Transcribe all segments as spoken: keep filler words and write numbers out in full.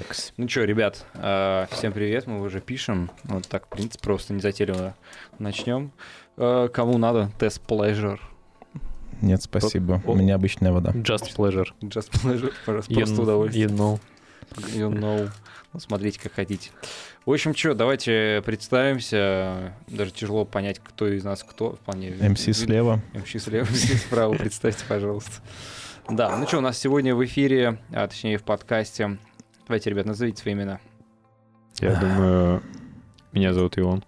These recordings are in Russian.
Макс. Ну что, ребят, э, всем привет, мы уже пишем. Вот так, в принципе, просто незатейливо начнем. Э, кому надо, тест pleasure. Нет, спасибо. О, У меня обычная вода. Just pleasure. Just pleasure, просто You, удовольствие. you know. You know. Ну, смотрите, как хотите. В общем, что, давайте представимся. Даже тяжело понять, кто из нас кто. В плане... эм си слева. эм си слева, эм си справа, представьте, пожалуйста. Да, ну что, у нас сегодня в эфире, а точнее в подкасте. Давайте, ребят, назовите свои имена. Я думаю, меня зовут Иван.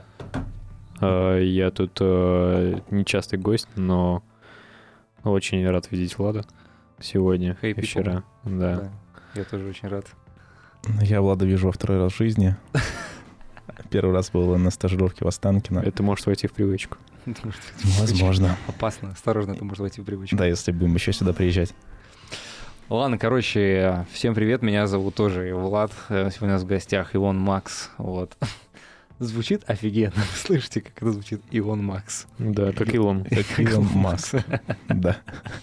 А, Я тут а, нечастый гость, но очень рад видеть Влада сегодня Hey, и people. вчера. Да. Да, я тоже очень рад. Я Влада вижу во второй раз в жизни. Первый раз был на стажировке в Останкино. Это может войти в привычку. Возможно. Опасно, осторожно, это может войти в привычку. Да, если будем еще сюда приезжать. Ладно, короче, всем привет, меня зовут тоже Влад. Сегодня у нас в гостях Иван Макс. Вот. Звучит офигенно. Вы слышите, как это звучит? Иван Макс. Да, как Илон. Как Илон Маск. Да.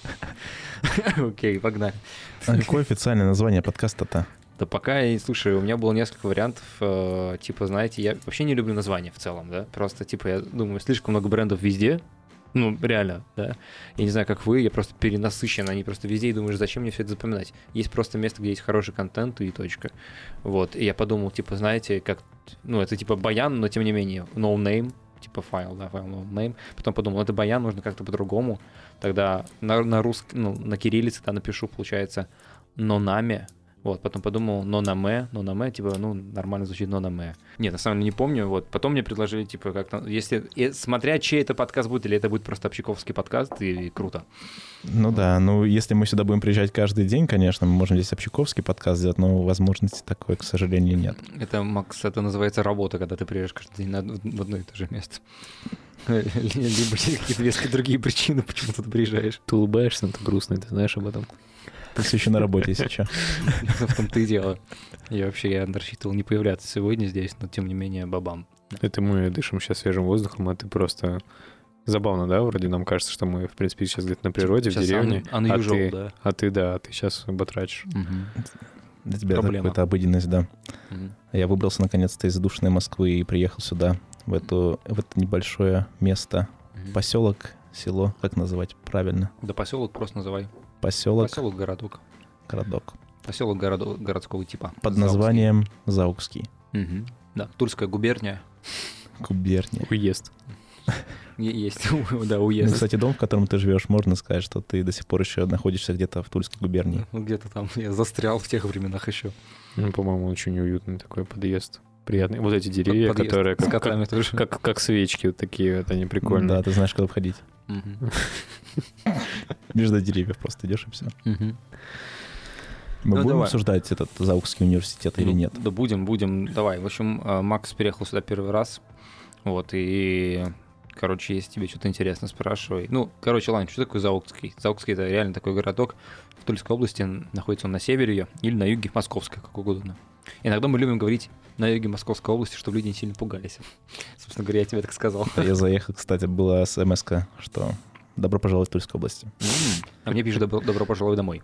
Окей, погнали. А какое официальное название подкаста-то? Да пока, я- слушай, у меня было несколько вариантов, э, типа, знаете, я вообще не люблю названия в целом, да, просто, типа, я думаю, слишком много брендов везде, ну, реально, да, я не знаю, как вы, я просто перенасыщен, они просто везде, и думаешь, зачем мне все это запоминать? Есть просто место, где есть хороший контент и точка, вот, и я подумал, типа, знаете, как, ну, это, типа, баян, но, тем не менее, no name, типа, файл, да, файл no name, потом подумал, это баян, нужно как-то по-другому, тогда на, на русском, ну, на кириллице, да, напишу, получается, нонаме. Вот, потом подумал, нонаме, нонаме, типа, ну, нормально звучит нонаме. Нет, на самом деле не помню, вот, потом мне предложили, типа, как-то, если, и, смотря чей это подкаст будет, или это будет просто общаковский подкаст, и, и круто. Ну да, ну если мы сюда будем приезжать каждый день, конечно, мы можем здесь общаковский подкаст сделать, но возможности такой, к сожалению, нет. Это, Макс, это называется работа, когда ты приезжаешь каждый день на, в одно и то же место. Либо есть какие-то веские другие причины, почему ты приезжаешь. Ты улыбаешься, но ты грустный, ты знаешь об этом. Ты все еще на работе сейчас. В том-то и дело. Я вообще, я рассчитывал не появляться сегодня здесь, но тем не менее, бабам. Это мы дышим сейчас свежим воздухом, а ты просто... Забавно, да? Вроде нам кажется, что мы, в принципе, сейчас где-то на природе, в Сейчас деревне. un- а, unusual, ты, да. а ты, да, ты сейчас батрачишь. Мгм. Для тебя это Проблема. какая-то обыденность, да. Мгм. Я выбрался наконец-то из душной Москвы и приехал сюда, в, эту, в это небольшое место. Мгм. Поселок, село, как называть правильно? Да поселок просто называй. Поселок, Поселок, городок. городок. Поселок городо- городского типа. Под Заукский. названием Заукский. Мгм. Да, Тульская губерния. Губерния. Уезд. Е- Есть, да, Ну, уезд. кстати, дом, в котором ты живешь, можно сказать, что ты до сих пор еще находишься где-то в Тульской губернии. Ну, где-то там я застрял в тех временах еще. Ну, по-моему, очень уютный такой подъезд. Приятный. Вот эти деревья, Подъезд которые с как, котами как, тоже. как, как свечки вот такие, вот они прикольные. Да, ты знаешь, куда входить. Мгм. Между деревьев просто идешь и все. Мгм. Мы Ну, будем давай. обсуждать этот Заукский университет или Ну, нет? Да будем, будем. Давай. В общем, э, Макс переехал сюда первый раз. Вот, и, короче, если тебе что-то интересно, спрашивай. Ну, короче, ладно, что такое Заукский? Заукский — это реально такой городок в Тульской области. Находится он на севере ее или на юге Московской, как угодно. Иногда мы любим говорить на юге Московской области, чтобы люди не сильно пугались. Собственно говоря, я тебе так сказал. Я заехал, кстати, была смс-ка, что добро пожаловать в Тульскую область. М, А мне пишут добро, добро пожаловать домой.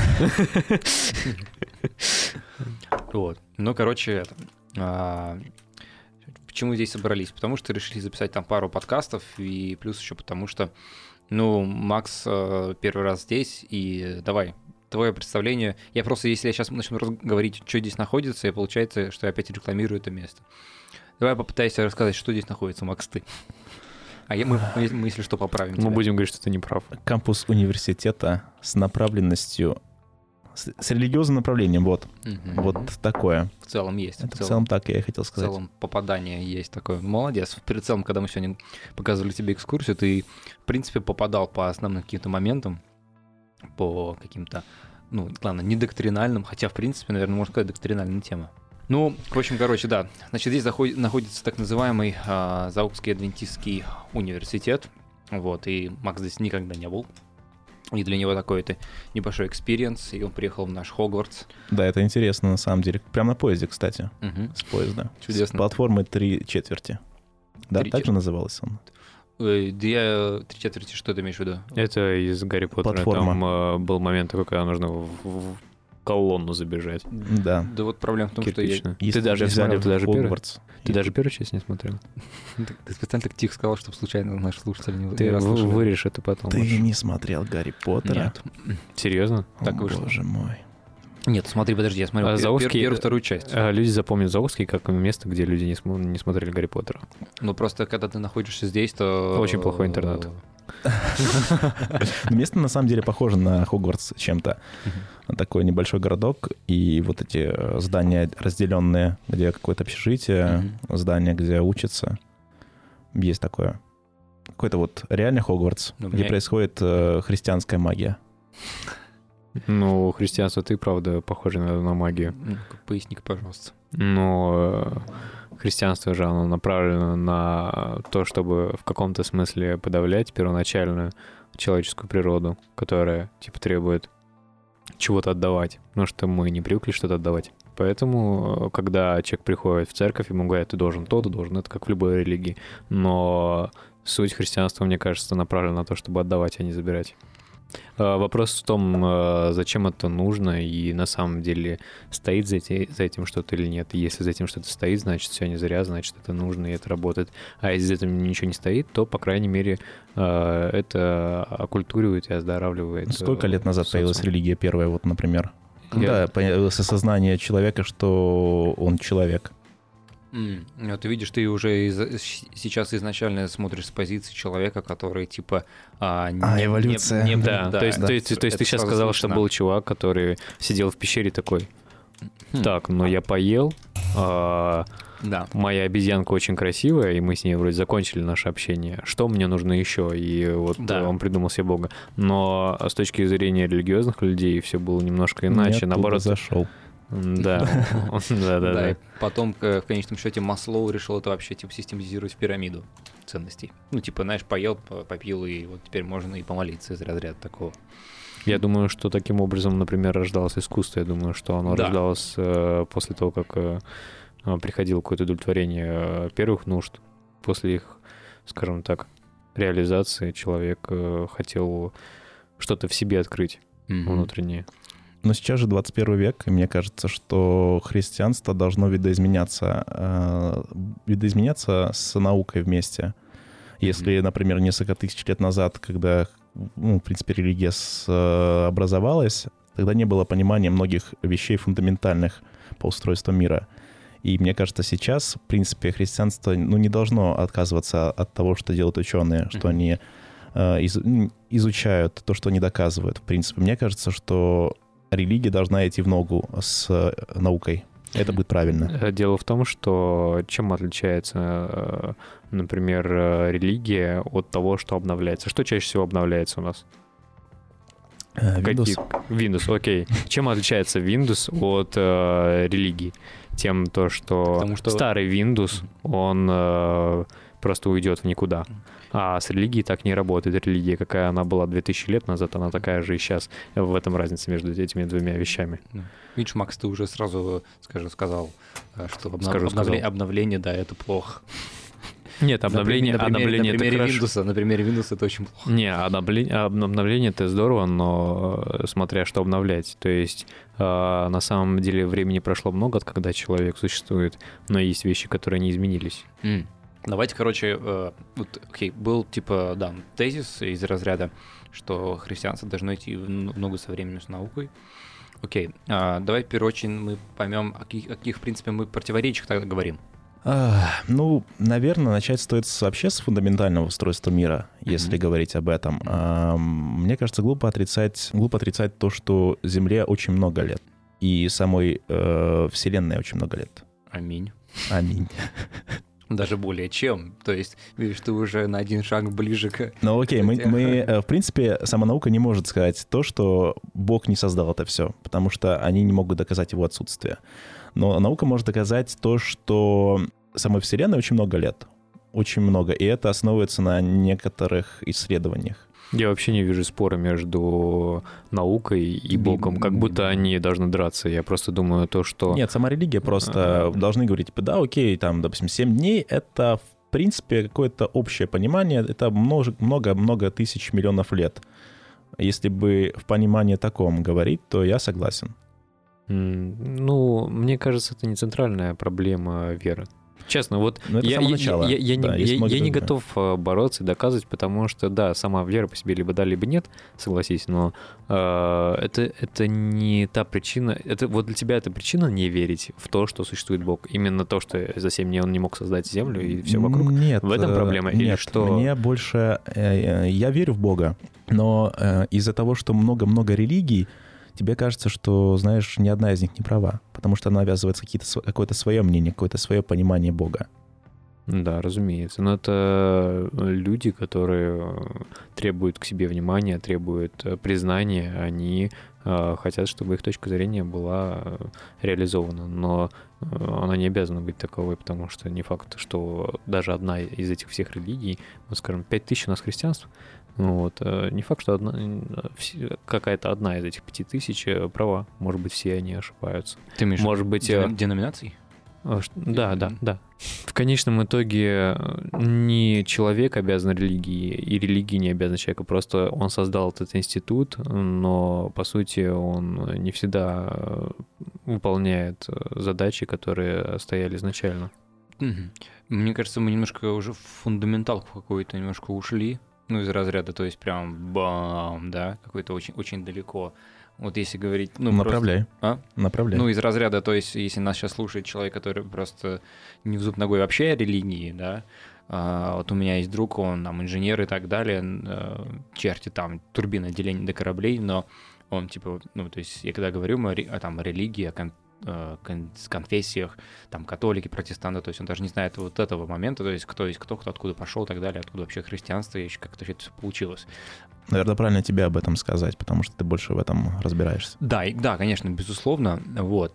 Вот. Ну, короче, это, а, почему здесь собрались? Потому что решили записать там пару подкастов, и плюс еще потому что, ну, Макс э, первый раз здесь, и давай, твое представление. Я просто, если я сейчас начну раз- говорить, что здесь находится, и получается, что я опять рекламирую это место. Давай попытайся рассказать, что здесь находится, Макс, ты. А я, мы, мы, мы, если что, поправим Мы тебя. будем говорить, что ты не прав. Кампус университета с направленностью, с, с религиозным направлением, вот. Мгм. Вот такое. В целом есть. Это в целом так я и хотел В сказать. целом попадание есть такое. Молодец. В целом, когда мы сегодня показывали тебе экскурсию, ты, в принципе, попадал по основным каким-то моментам, по каким-то, ну, ладно, не доктринальным, хотя, в принципе, наверное, можно сказать, доктринальная тема. Ну, в общем, короче, да. Значит, здесь заход- находится так называемый а, Заукский адвентистский университет. Вот, и Макс здесь никогда не был. И для него такой это небольшой экспириенс, и он приехал в наш Хогвартс. Да, это интересно на самом деле. Прямо на поезде, кстати, Мгм. с поезда. Чудесно. С платформы три четверти. Да, Три так чет- же назывался он? Э, Две три четверти, что ты имеешь в виду? Это из Гарри Поттера. Платформа. Там э, был момент такой, когда нужно в- в- колонну забежать. Да. Да вот проблема в том, Кирпичную. что я... Если Ты даже не смотрел, взяли ты даже первый? Хогвартс. Ты даже первую часть не смотрел? Ты, ты специально так тихо сказал, чтобы случайно наши слушатели не, Ты не расслышали. вы- вырежь это потом. Ты лучше. не смотрел Гарри Поттера? Нет. Серьезно? О, Так вышло. боже мой. Нет, смотри, подожди, я смотрел А пер- Заовский- пер- первую, вторую часть. А, Люди запомнят Золовский как место, где люди не, смо- не смотрели Гарри Поттера. Ну просто, когда ты находишься здесь, то... Очень плохой интернет. Но место на самом деле похоже на Хогвартс чем-то. Такой небольшой городок, и вот эти э, здания разделенные, где какое-то общежитие, здание, где учатся. Есть такое. Какой-то вот реальный Хогвартс, Ну, где меня- происходит э, христианская магия. Ну, христианство ты, правда, похоже на, на магию. Ну, поясни-ка, пожалуйста. Но э, христианство же, оно направлено на то, чтобы в каком-то смысле подавлять первоначальную человеческую природу, которая, типа, требует чего-то отдавать, потому что мы не привыкли что-то отдавать. Поэтому, э, когда человек приходит в церковь, ему говорят, ты должен то, ты должен это, как в любой религии. Но суть христианства, мне кажется, направлена на то, чтобы отдавать, а не забирать. Э, Вопрос в том, э, зачем это нужно, и на самом деле стоит за, эти- за этим что-то или нет. И если за этим что-то стоит, значит, все не зря, значит, это нужно, и это работает. А если за этим ничего не стоит, то, по крайней мере, э, это оккультуривает и оздоравливает. Сколько э, лет назад социум. появилась религия первая, вот, например? Я- Когда появилось осознание человека, что он человек? М, ну, ты видишь, ты уже из- щ- сейчас изначально смотришь с позиции человека, который типа... А, не- А, не- эволюция. не- Да, то есть, да. то есть, то есть ты Это сейчас сразу сказал, что слышно. был чувак, который сидел в пещере такой, Хм. так, ну я поел, а, Да. моя обезьянка очень красивая, и мы с ней вроде закончили наше общение. Что мне нужно еще? И вот Да. э, он придумал себе Бога. Но с точки зрения религиозных людей все было немножко иначе. Не Наоборот, оттуда зашел. да, да, да, Да, и да. потом, к- в конечном счете, Маслоу решил это вообще типа систематизировать в пирамиду ценностей. Ну, типа, знаешь, поел, по- попил, и вот теперь можно и помолиться из разряда такого. Я думаю, что таким образом, например, рождалось искусство. Я думаю, что оно Да. рождалось э, после того, как э, э, приходило какое-то удовлетворение э, первых нужд. После их, скажем так, реализации человек э, хотел что-то в себе открыть внутреннее. Но сейчас же двадцать первый век, и мне кажется, что христианство должно видоизменяться, э, видоизменяться с наукой вместе. Если, например, несколько тысяч лет назад, когда, ну, в принципе, религия с- э, образовалась, тогда не было понимания многих вещей фундаментальных по устройству мира. И мне кажется, сейчас, в принципе, христианство, ну, не должно отказываться от того, что делают ученые, что Мгм. они э, из- м, изучают то, что они доказывают. В принципе, мне кажется, что религия должна идти в ногу с э, наукой. Это будет правильно. Э, Дело в том, что чем отличается, э, например, э, религия от того, что обновляется? Что чаще всего обновляется у нас? Э, Windows. Какие- Windows, окей. Чем отличается Windows от э, религии? Тем то, что, Потому что- старый Windows, он э, просто уйдет в никуда. А с религией так не работает. Религия, какая она была две тысячи лет назад, она такая же и сейчас. В этом разница между этими двумя вещами. Видишь, Макс, ты уже сразу, скажи, сказал, э, что обнов- Скажу, обновле- сказал. обновление, да, это плохо. Нет, обновление, на примере, обновление на это примере хорошо. Windows, на примере Windows это очень плохо. Не, обновление, об- обновление это здорово, но э, смотря что обновлять. То есть э, на самом деле времени прошло много, от когда человек существует, но есть вещи, которые не изменились. М. Давайте, короче, э, вот, окей, был типа, да, тезис из разряда, что христианство должно идти в н- в ногу со временем, с наукой. Окей, а, давай в первую очередь мы поймем, о каких, о каких, в принципе, мы противоречиях тогда говорим. А, ну, наверное, начать стоит с- вообще с фундаментального устройства мира, если Мгм. говорить об этом. А, мне кажется, глупо отрицать, глупо отрицать то, что Земле очень много лет, и самой э, Вселенной очень много лет. Аминь. Аминь. Даже более чем. То есть, видишь, ты уже на один шаг ближе к... Ну окей, мы, Хотя- мы, э, в принципе, сама наука не может сказать то, что Бог не создал это все, потому что они не могут доказать его отсутствие. Но наука может доказать то, что самой Вселенной очень много лет. Очень много. И это основывается на некоторых исследованиях. Я вообще не вижу спора между наукой и Богом, как будто они должны драться. Я просто думаю то, что... Нет, сама религия просто должны говорить, типа, да, окей, там, допустим, семь дней — это, в принципе, какое-то общее понимание, это много-много тысяч миллионов лет. Если бы в понимании таком говорить, то я согласен. Ну, мне кажется, это не центральная проблема веры. Честно, вот Но это я, само я, начало. я, я, Да, не, есть я, многие я не другие. готов э, бороться и доказывать, потому что, да, сама вера по себе либо да, либо нет, согласись, но э, это, это не та причина, это вот для тебя это причина не верить в то, что существует Бог. Именно то, что за семь дней он не мог создать землю и все вокруг. Нет. В этом э, проблема? Или Нет, что? мне больше... э, э, Я верю в Бога, но э, из-за того, что много-много религий, тебе кажется, что, знаешь, ни одна из них не права, потому что она навязывается какие-то, св- какое-то свое мнение, какое-то свое понимание Бога. Да, разумеется. Но это люди, которые требуют к себе внимания, требуют э, признания, они э, хотят, чтобы их точка зрения была э, реализована. Но э, она не обязана быть таковой, потому что не факт, что даже одна из этих всех религий, вот скажем, пять тысяч у нас христианств, вот, э, не факт, что одна, все- какая-то одна из этих пяти тысяч э, права. Может быть, все они ошибаются. Ты имеешь Может быть, э, дена- деноминаций? а, ш- Да, да, Мгм. да. В конечном итоге э, не человек обязан религии, и религия не обязана человека. Просто он создал этот институт, но, по сути, он не всегда э, выполняет э, задачи, которые стояли изначально. Мгм. Мне кажется, мы немножко уже в фундаменталку какую-то немножко ушли. Ну, из разряда, то есть прям бам, да, какой-то очень, очень далеко. Вот если говорить... Ну, Направляй. просто- а? Направляй. Ну, из разряда, то есть, если нас сейчас слушает человек, который просто не в зуб ногой вообще о религии, да, а, вот у меня есть друг, он там инженер и так далее, э, чертит там турбины отделения до кораблей, но он типа, ну, то есть, я когда говорю мы о, ре- о, там, о религии, о кон- э, кон- с конфессиях, там, католики, протестанты, то есть он даже не знает вот этого момента, то есть кто есть кто, кто откуда пошел и так далее, откуда вообще христианство, и еще как-то это все получилось. Наверное, правильно тебе об этом сказать, потому что ты больше в этом разбираешься. Да, и- да, конечно, безусловно, вот.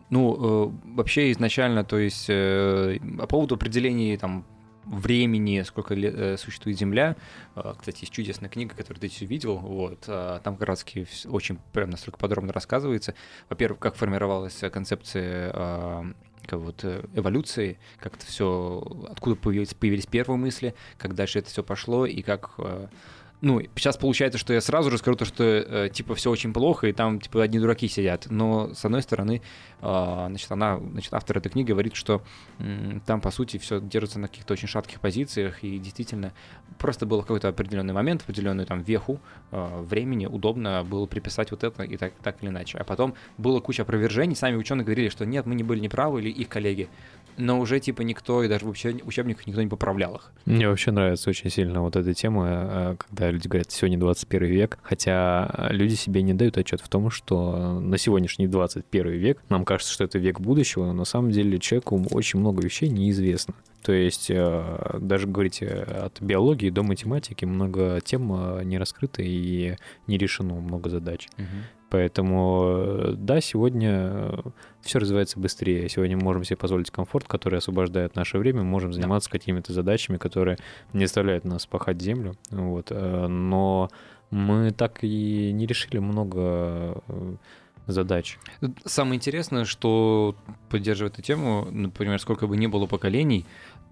Ну, э, вообще изначально, то есть э, по поводу определения там времени, сколько лет э, существует Земля, э, кстати, есть чудесная книга, которую ты все видел, вот, э, там как раз таки вс- очень прям настолько подробно рассказывается, во-первых, как формировалась э, концепция э, как вот э, эволюции, как это все, откуда появились, появились первые мысли, как дальше это все пошло и как э, ну, сейчас получается, что я сразу же скажу то, что, э, типа, все очень плохо, и там, типа, одни дураки сидят. Но, с одной стороны, э, значит, она, значит, автор этой книги говорит, что м, там, по сути, все держится на каких-то очень шатких позициях, и действительно просто был какой-то определенный момент, определенную там веху э, времени, удобно было приписать вот это и так, так или иначе. А потом была куча опровержений, сами ученые говорили, что нет, мы не были неправы, или их коллеги, но уже, типа, никто, и даже в учеб- учебниках никто не поправлял их. Мне вообще нравится очень сильно вот эта тема, э, когда люди говорят, сегодня двадцать первый век, хотя люди себе не дают отчет в том, что на сегодняшний двадцать первый век, нам кажется, что это век будущего, но на самом деле человеку очень много вещей неизвестно. То есть э, даже говорить от биологии до математики много тем э, не раскрыто и не решено, много задач. Поэтому, э, да, сегодня все развивается быстрее. Сегодня мы можем себе позволить комфорт, который освобождает наше время, можем заниматься какими-то задачами, которые не заставляют нас пахать землю. Вот. э, Но мы так и не решили много э, задач. Самое интересное, что, поддерживая эту тему, например, сколько бы ни было поколений,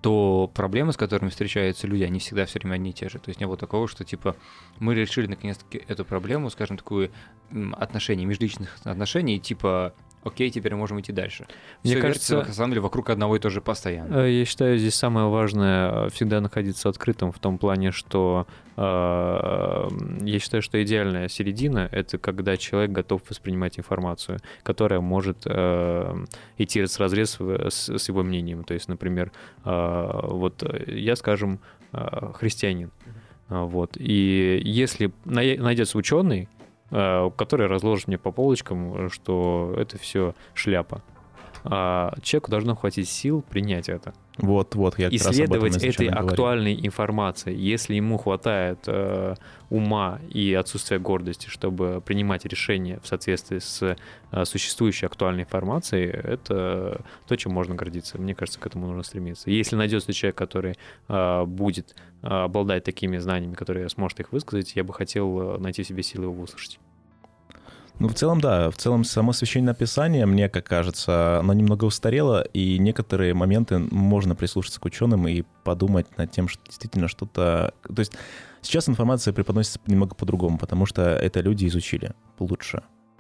то проблемы, с которыми встречаются люди, они всегда все время одни и те же. То есть не было такого, что, типа, мы решили наконец-таки эту проблему, скажем, такую м, отношений, межличных отношений, типа, окей, теперь мы можем идти дальше. Мне Всё кажется- вертится, на самом деле, вокруг одного и того же постоянно. Э, Я считаю, здесь самое важное всегда находиться открытым в том плане, что э, я считаю, что идеальная середина — это когда человек готов воспринимать информацию, которая может э, идти разрез с, с его мнением. То есть, например, э, вот я, скажем, э, христианин, А, вот, и если най- найдется ученый, э, который разложит мне по полочкам, что это все шляпа, а человеку должно хватить сил принять это. Вот, вот, я как раз об этом Исследовать этой изначально говорил. актуальной информации. Если ему хватает э, ума и отсутствия гордости, чтобы принимать решения в соответствии с э, существующей актуальной информацией, это то, чем можно гордиться. Мне кажется, к этому нужно стремиться. Если найдется человек, который э, будет э, обладать такими знаниями, которые сможет их высказать, я бы хотел э, найти в себе силы его выслушать. Ну, в целом, да. В целом, само священное писание, мне как кажется, оно немного устарело, и некоторые моменты можно прислушаться к ученым и подумать над тем, что действительно что-то... То есть сейчас информация преподносится немного по-другому, потому что это люди изучили лучше.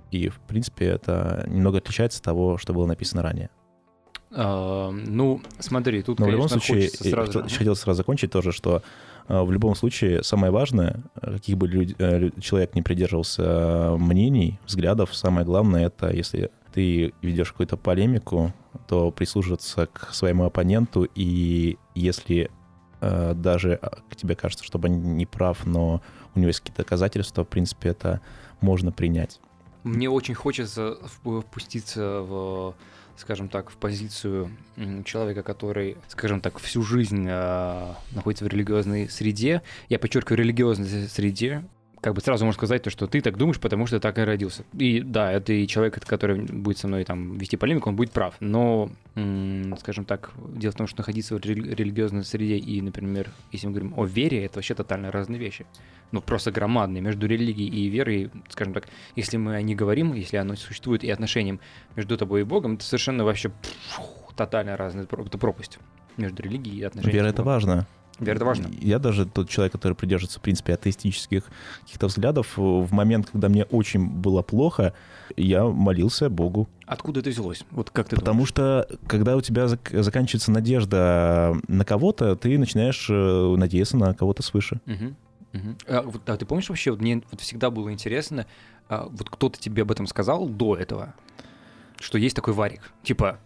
И, в принципе, это немного отличается от того, что было написано ранее. А, ну, смотри, тут, Но конечно, в любом случае, сразу хотел, хотел сразу закончить тоже, что э, в любом случае самое важное, каких бы люд, э, человек не придерживался мнений, взглядов, самое главное — это если ты ведешь какую-то полемику, то прислушиваться к своему оппоненту, и если э, даже тебе кажется, что он не прав, но у него есть какие-то доказательства, в принципе, это можно принять. Мне очень хочется впуститься в, скажем так, в позицию человека, который, скажем так, всю жизнь э, находится в религиозной среде. Я подчеркиваю, религиозной среде. Как бы сразу можно сказать то, что ты так думаешь, потому что так и родился. И да, это и человек, который будет со мной там вести полемику, он будет прав. Но, м- скажем так, дело в том, что находиться в рели- религиозной среде и, например, если мы говорим о вере, это вообще тотально разные вещи. Ну, просто громадные. Между религией и верой, скажем так, если мы о ней говорим, если оно существует, и отношением между тобой и Богом, это совершенно вообще пфф, тотально разная, это пропасть между религией и отношением. Вера — это важно. Вера — это важно. Я даже тот человек, который придерживается, в принципе, атеистических каких-то взглядов, в момент, когда мне очень было плохо, я молился Богу. Откуда это взялось? Вот как ты Потому думаешь? что, когда у тебя зак- заканчивается надежда на кого-то, ты начинаешь э, надеяться на кого-то свыше. Угу. Угу. А, вот, а ты помнишь вообще, вот мне вот всегда было интересно, а, вот кто-то тебе об этом сказал до этого, что есть такой варик, типа,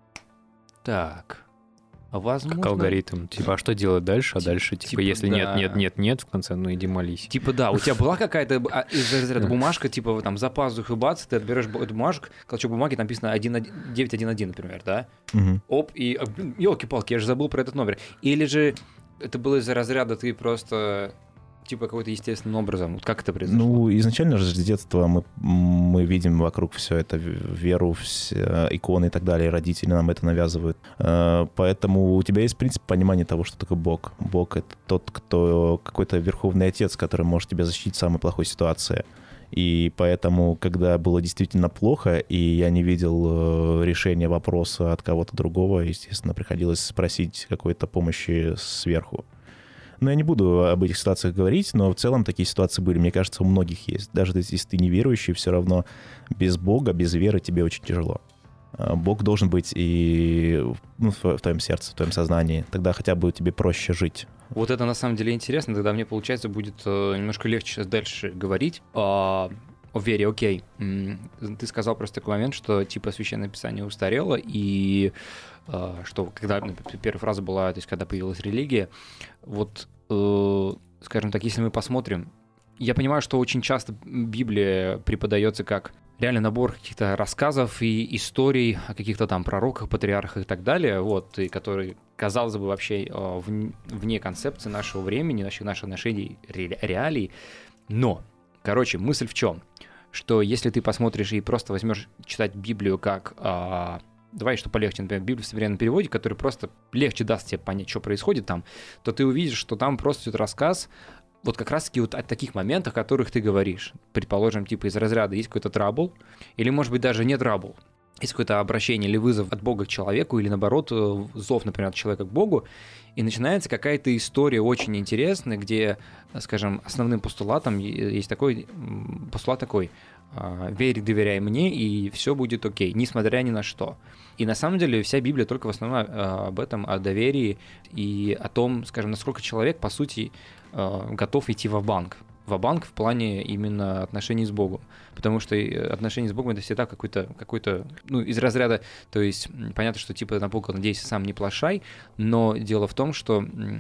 так, а возможно... Как алгоритм. Типа, а что делать дальше? А Типа, дальше, типа, типа, если да. нет, нет, нет, нет, в конце, ну иди молись. Типа, да, у тебя была какая-то а, из разряда бумажка, типа, там, за пазухой бац, ты отберешь бу- эту бумажку, клочок бумаги, там написано девять один один, например, да? Мгм. Оп, и, елки-палки, я же забыл про этот номер. Или же это было из-за разряда ты просто... Типа какой-то естественным образом. Вот как это произошло? Ну, изначально же с детства мы, мы видим вокруг все это, веру, все иконы и так далее, родители нам это навязывают. Э, Поэтому у тебя есть, в принципе, понимание того, что такое Бог. Бог — это тот, кто какой-то верховный отец, который может тебя защитить в самой плохой ситуации. И поэтому, когда было действительно плохо, и я не видел э, решения вопроса от кого-то другого, естественно, приходилось спросить какой-то помощи сверху. Но я не буду об этих ситуациях говорить, но в целом такие ситуации были, мне кажется, у многих есть. Даже если ты неверующий, все равно без Бога, без веры тебе очень тяжело. Бог должен быть и ну, в твоем сердце, в твоем сознании. Тогда хотя бы тебе проще жить. Вот это на самом деле интересно, тогда мне, получается, будет э, немножко легче сейчас дальше говорить о, о вере. Окей, М, ты сказал просто такой момент, что типа Священное Писание устарело, и э, что когда например, первая фраза была, то есть когда появилась религия, вот, э, скажем так, если мы посмотрим, я понимаю, что очень часто Библия преподается как реально набор каких-то рассказов и историй о каких-то там пророках, патриархах и так далее, вот, и которые, казалось бы, вообще э, вне, вне концепции нашего времени, наших, наших отношений, ре, реалий. Но, короче, мысль в чем? Что если ты посмотришь и просто возьмешь читать Библию как... Э, давай что полегче, например, Библию в современном переводе, который просто легче даст тебе понять, что происходит там, то ты увидишь, что там просто идет рассказ вот как раз-таки вот о таких моментах, о которых ты говоришь. Предположим, типа из разряда есть какой-то трабл, или, может быть, даже не трабл. Есть какое-то обращение или вызов от Бога к человеку, или, наоборот, зов, например, от человека к Богу, и начинается какая-то история очень интересная, где, скажем, основным постулатом есть такой, постулат такой: «Верь, доверяй мне, и все будет окей, несмотря ни на что». И на самом деле вся Библия только в основном об этом, о доверии и о том, скажем, насколько человек, по сути, готов идти ва-банк. Ва-банк в плане именно отношений с Богом. Потому что отношения с Богом — это всегда какой-то, какой-то, ну, из разряда, то есть понятно, что типа на Бога надейся, сам не плашай, но дело в том, что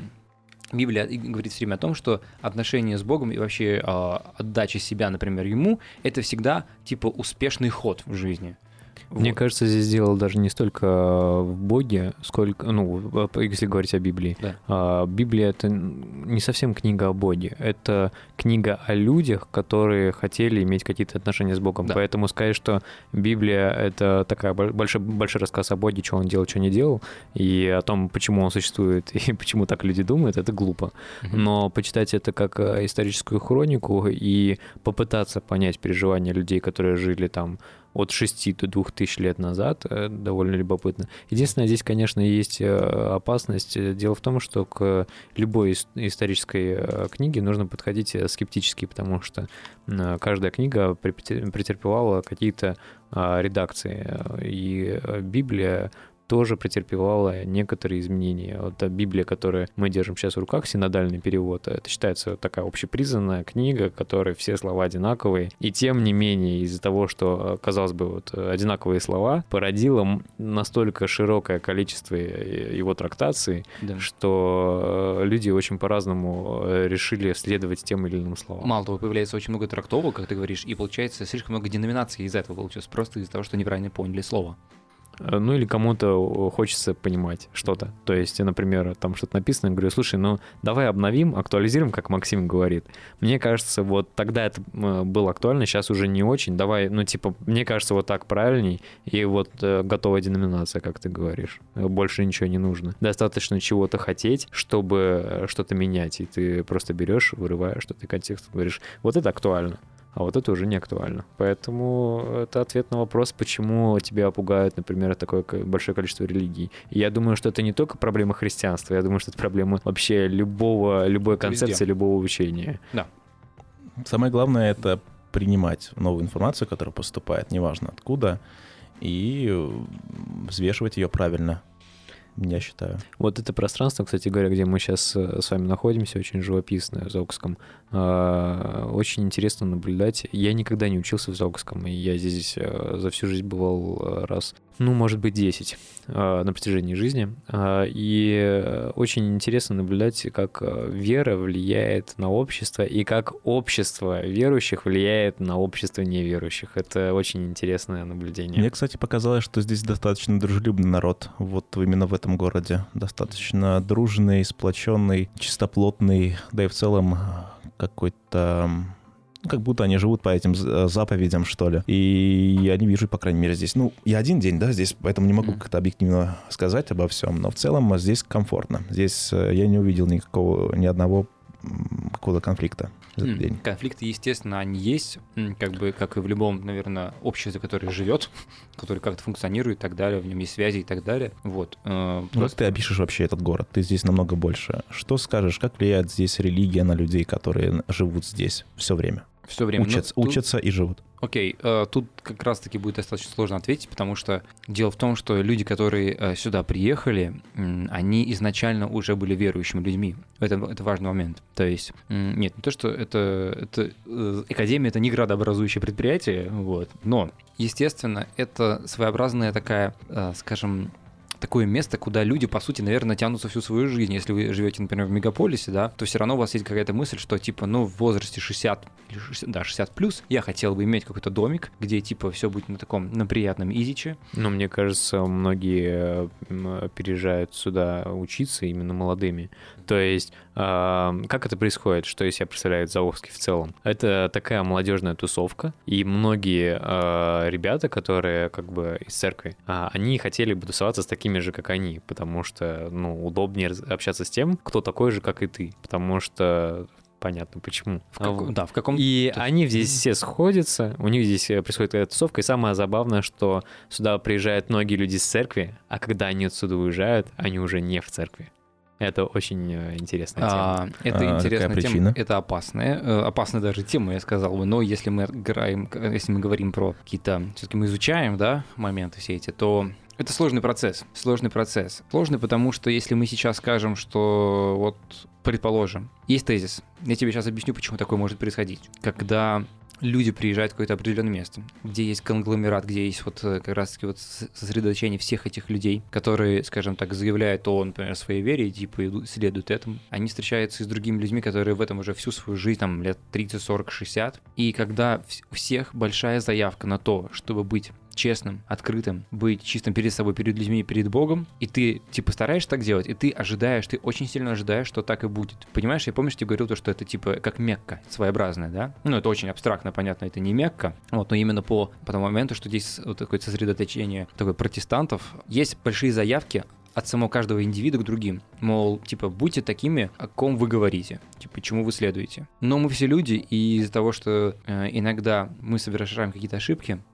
Библия говорит все время о том, что отношения с Богом и вообще э, отдача себя, например, Ему, это всегда типа успешный ход в жизни. Мне Вот. кажется, здесь дело даже не столько в Боге, сколько, ну, если говорить о Библии. Да. А, Библия — это не совсем книга о Боге, это книга о людях, которые хотели иметь какие-то отношения с Богом. Да. Поэтому сказать, что Библия — это такая большой, большой рассказ о Боге, что он делал, что не делал, и о том, почему он существует, и почему так люди думают, это глупо. Мгм. Но почитать это как историческую хронику и попытаться понять переживания людей, которые жили там от шести до двух тысяч лет назад. Довольно любопытно. Единственное, здесь, конечно, есть опасность. Дело в том, что к любой исторической книге нужно подходить скептически, потому что каждая книга претерпевала какие-то редакции. И Библия тоже претерпевала некоторые изменения. Вот та Библия, которую мы держим сейчас в руках, синодальный перевод, это считается такая общепризнанная книга, в которой все слова одинаковые. И тем не менее, из-за того, что, казалось бы, вот одинаковые слова, породило настолько широкое количество его трактаций, да, что люди очень по-разному решили следовать тем или иным словам. Мало того, появляется очень много трактовок, как ты говоришь, и получается слишком много деноминаций из-за этого получилось, просто из-за того, что неправильно поняли слово. Ну, или кому-то хочется понимать что-то. То есть, например, там что-то написано, я говорю, слушай, ну, давай обновим, актуализируем, как Максим говорит. Мне кажется, вот тогда это было актуально, сейчас уже не очень. Давай, ну, типа, мне кажется, вот так правильней, и вот готовая деноминация, как ты говоришь. Больше ничего не нужно. Достаточно чего-то хотеть, чтобы что-то менять, и ты просто берешь, вырываешь что-то контекст, говоришь, вот это актуально. А вот это уже не актуально. Поэтому это ответ на вопрос, почему тебя пугает, например, такое большое количество религий. И я думаю, что это не только проблема христианства, я думаю, что это проблема вообще любого, любой концепции, везде, любого учения. Да. Самое главное — это принимать новую информацию, которая поступает, неважно откуда, и взвешивать ее правильно. Я считаю. Вот это пространство, кстати говоря, где мы сейчас с вами находимся, очень живописное в Заокском. Очень интересно наблюдать. Я никогда не учился в Заокском, и я здесь за всю жизнь бывал раз, ну, может быть, десять на протяжении жизни. И очень интересно наблюдать, как вера влияет на общество, и как общество верующих влияет на общество неверующих. Это очень интересное наблюдение. Мне, кстати, показалось, что здесь достаточно дружелюбный народ. Вот именно в этом городе. Достаточно дружный, сплоченный, чистоплотный, да и в целом какой-то... Как будто они живут по этим заповедям, что ли. И я не вижу, по крайней мере, здесь... Ну, я один день, да, здесь, поэтому не могу mm. как-то объективно сказать обо всем. Но в целом здесь комфортно. Здесь я не увидел никакого, ни одного какого-то конфликта за этот mm. день. Конфликты, естественно, они есть, как бы, как и в любом, наверное, обществе, которое живет, которое как-то функционирует и так далее, в нем есть связи и так далее. Вот. Просто... Вот ты опишешь вообще этот город, ты здесь намного больше. Что скажешь, как влияет здесь религия на людей, которые живут здесь все время? Все время. Учатся, ну, учатся тут... и живут. Окей, okay. Тут как раз-таки будет достаточно сложно ответить, потому что дело в том, что люди, которые сюда приехали, они изначально уже были верующими людьми. Это, это важный момент. То есть, нет, не то, что это, это академия — это не градообразующее предприятие, вот, но, естественно, это своеобразная такая, скажем, такое место, куда люди, по сути, наверное, тянутся всю свою жизнь. Если вы живете, например, в мегаполисе, да, то все равно у вас есть какая-то мысль, что, типа, ну, в возрасте шестьдесят, да, шестьдесят плюс, я хотел бы иметь какой-то домик, где, типа, все будет на таком, на приятном изиче. Ну, мне кажется, многие переезжают сюда учиться именно молодыми. То есть, э, как это происходит, что из себя представляет Заокский в целом? Это такая молодежная тусовка, и многие э, ребята, которые, как бы, из церкви, э, они хотели бы тусоваться с такими же, как они, потому что, ну, удобнее общаться с тем, кто такой же, как и ты, потому что понятно почему. В как... а, да, в каком... И они здесь все сходятся, у них здесь происходит какая-то тусовка, и самое забавное, что сюда приезжают многие люди с церкви, а когда они отсюда уезжают, они уже не в церкви. Это очень интересная тема. А, это а, интересная тема, это опасная, опасная даже тема, я сказал бы. Но если мы играем, если мы говорим про какие-то, все-таки мы изучаем, да, моменты все эти, то это сложный процесс, сложный процесс. Сложный, потому что если мы сейчас скажем, что вот, предположим, есть тезис, я тебе сейчас объясню, почему такое может происходить. Когда люди приезжают в какое-то определенное место, где есть конгломерат, где есть вот как раз-таки вот сосредоточение всех этих людей, которые, скажем так, заявляют о, например, своей вере и типа идут, следуют этому. Они встречаются с другими людьми, которые в этом уже всю свою жизнь, там, лет тридцать, сорок, шестьдесят. И когда у всех большая заявка на то, чтобы быть честным, открытым, быть чистым перед собой, перед людьми, перед Богом, и ты, типа, стараешься так делать, и ты ожидаешь, ты очень сильно ожидаешь, что так и будет. Понимаешь, я помню, что тебе говорил то, что это, типа, как Мекка своеобразная, да? Ну, это очень абстрактно, понятно, это не Мекка, вот, но именно по, по тому моменту, что здесь вот такое сосредоточение такой протестантов, есть большие заявки от самого каждого индивида к другим. Мол, типа, будьте такими, о ком вы говорите, типа, чему вы следуете. Но мы все люди, и из-за того, что э, иногда мы совершаем какие-то ошибки,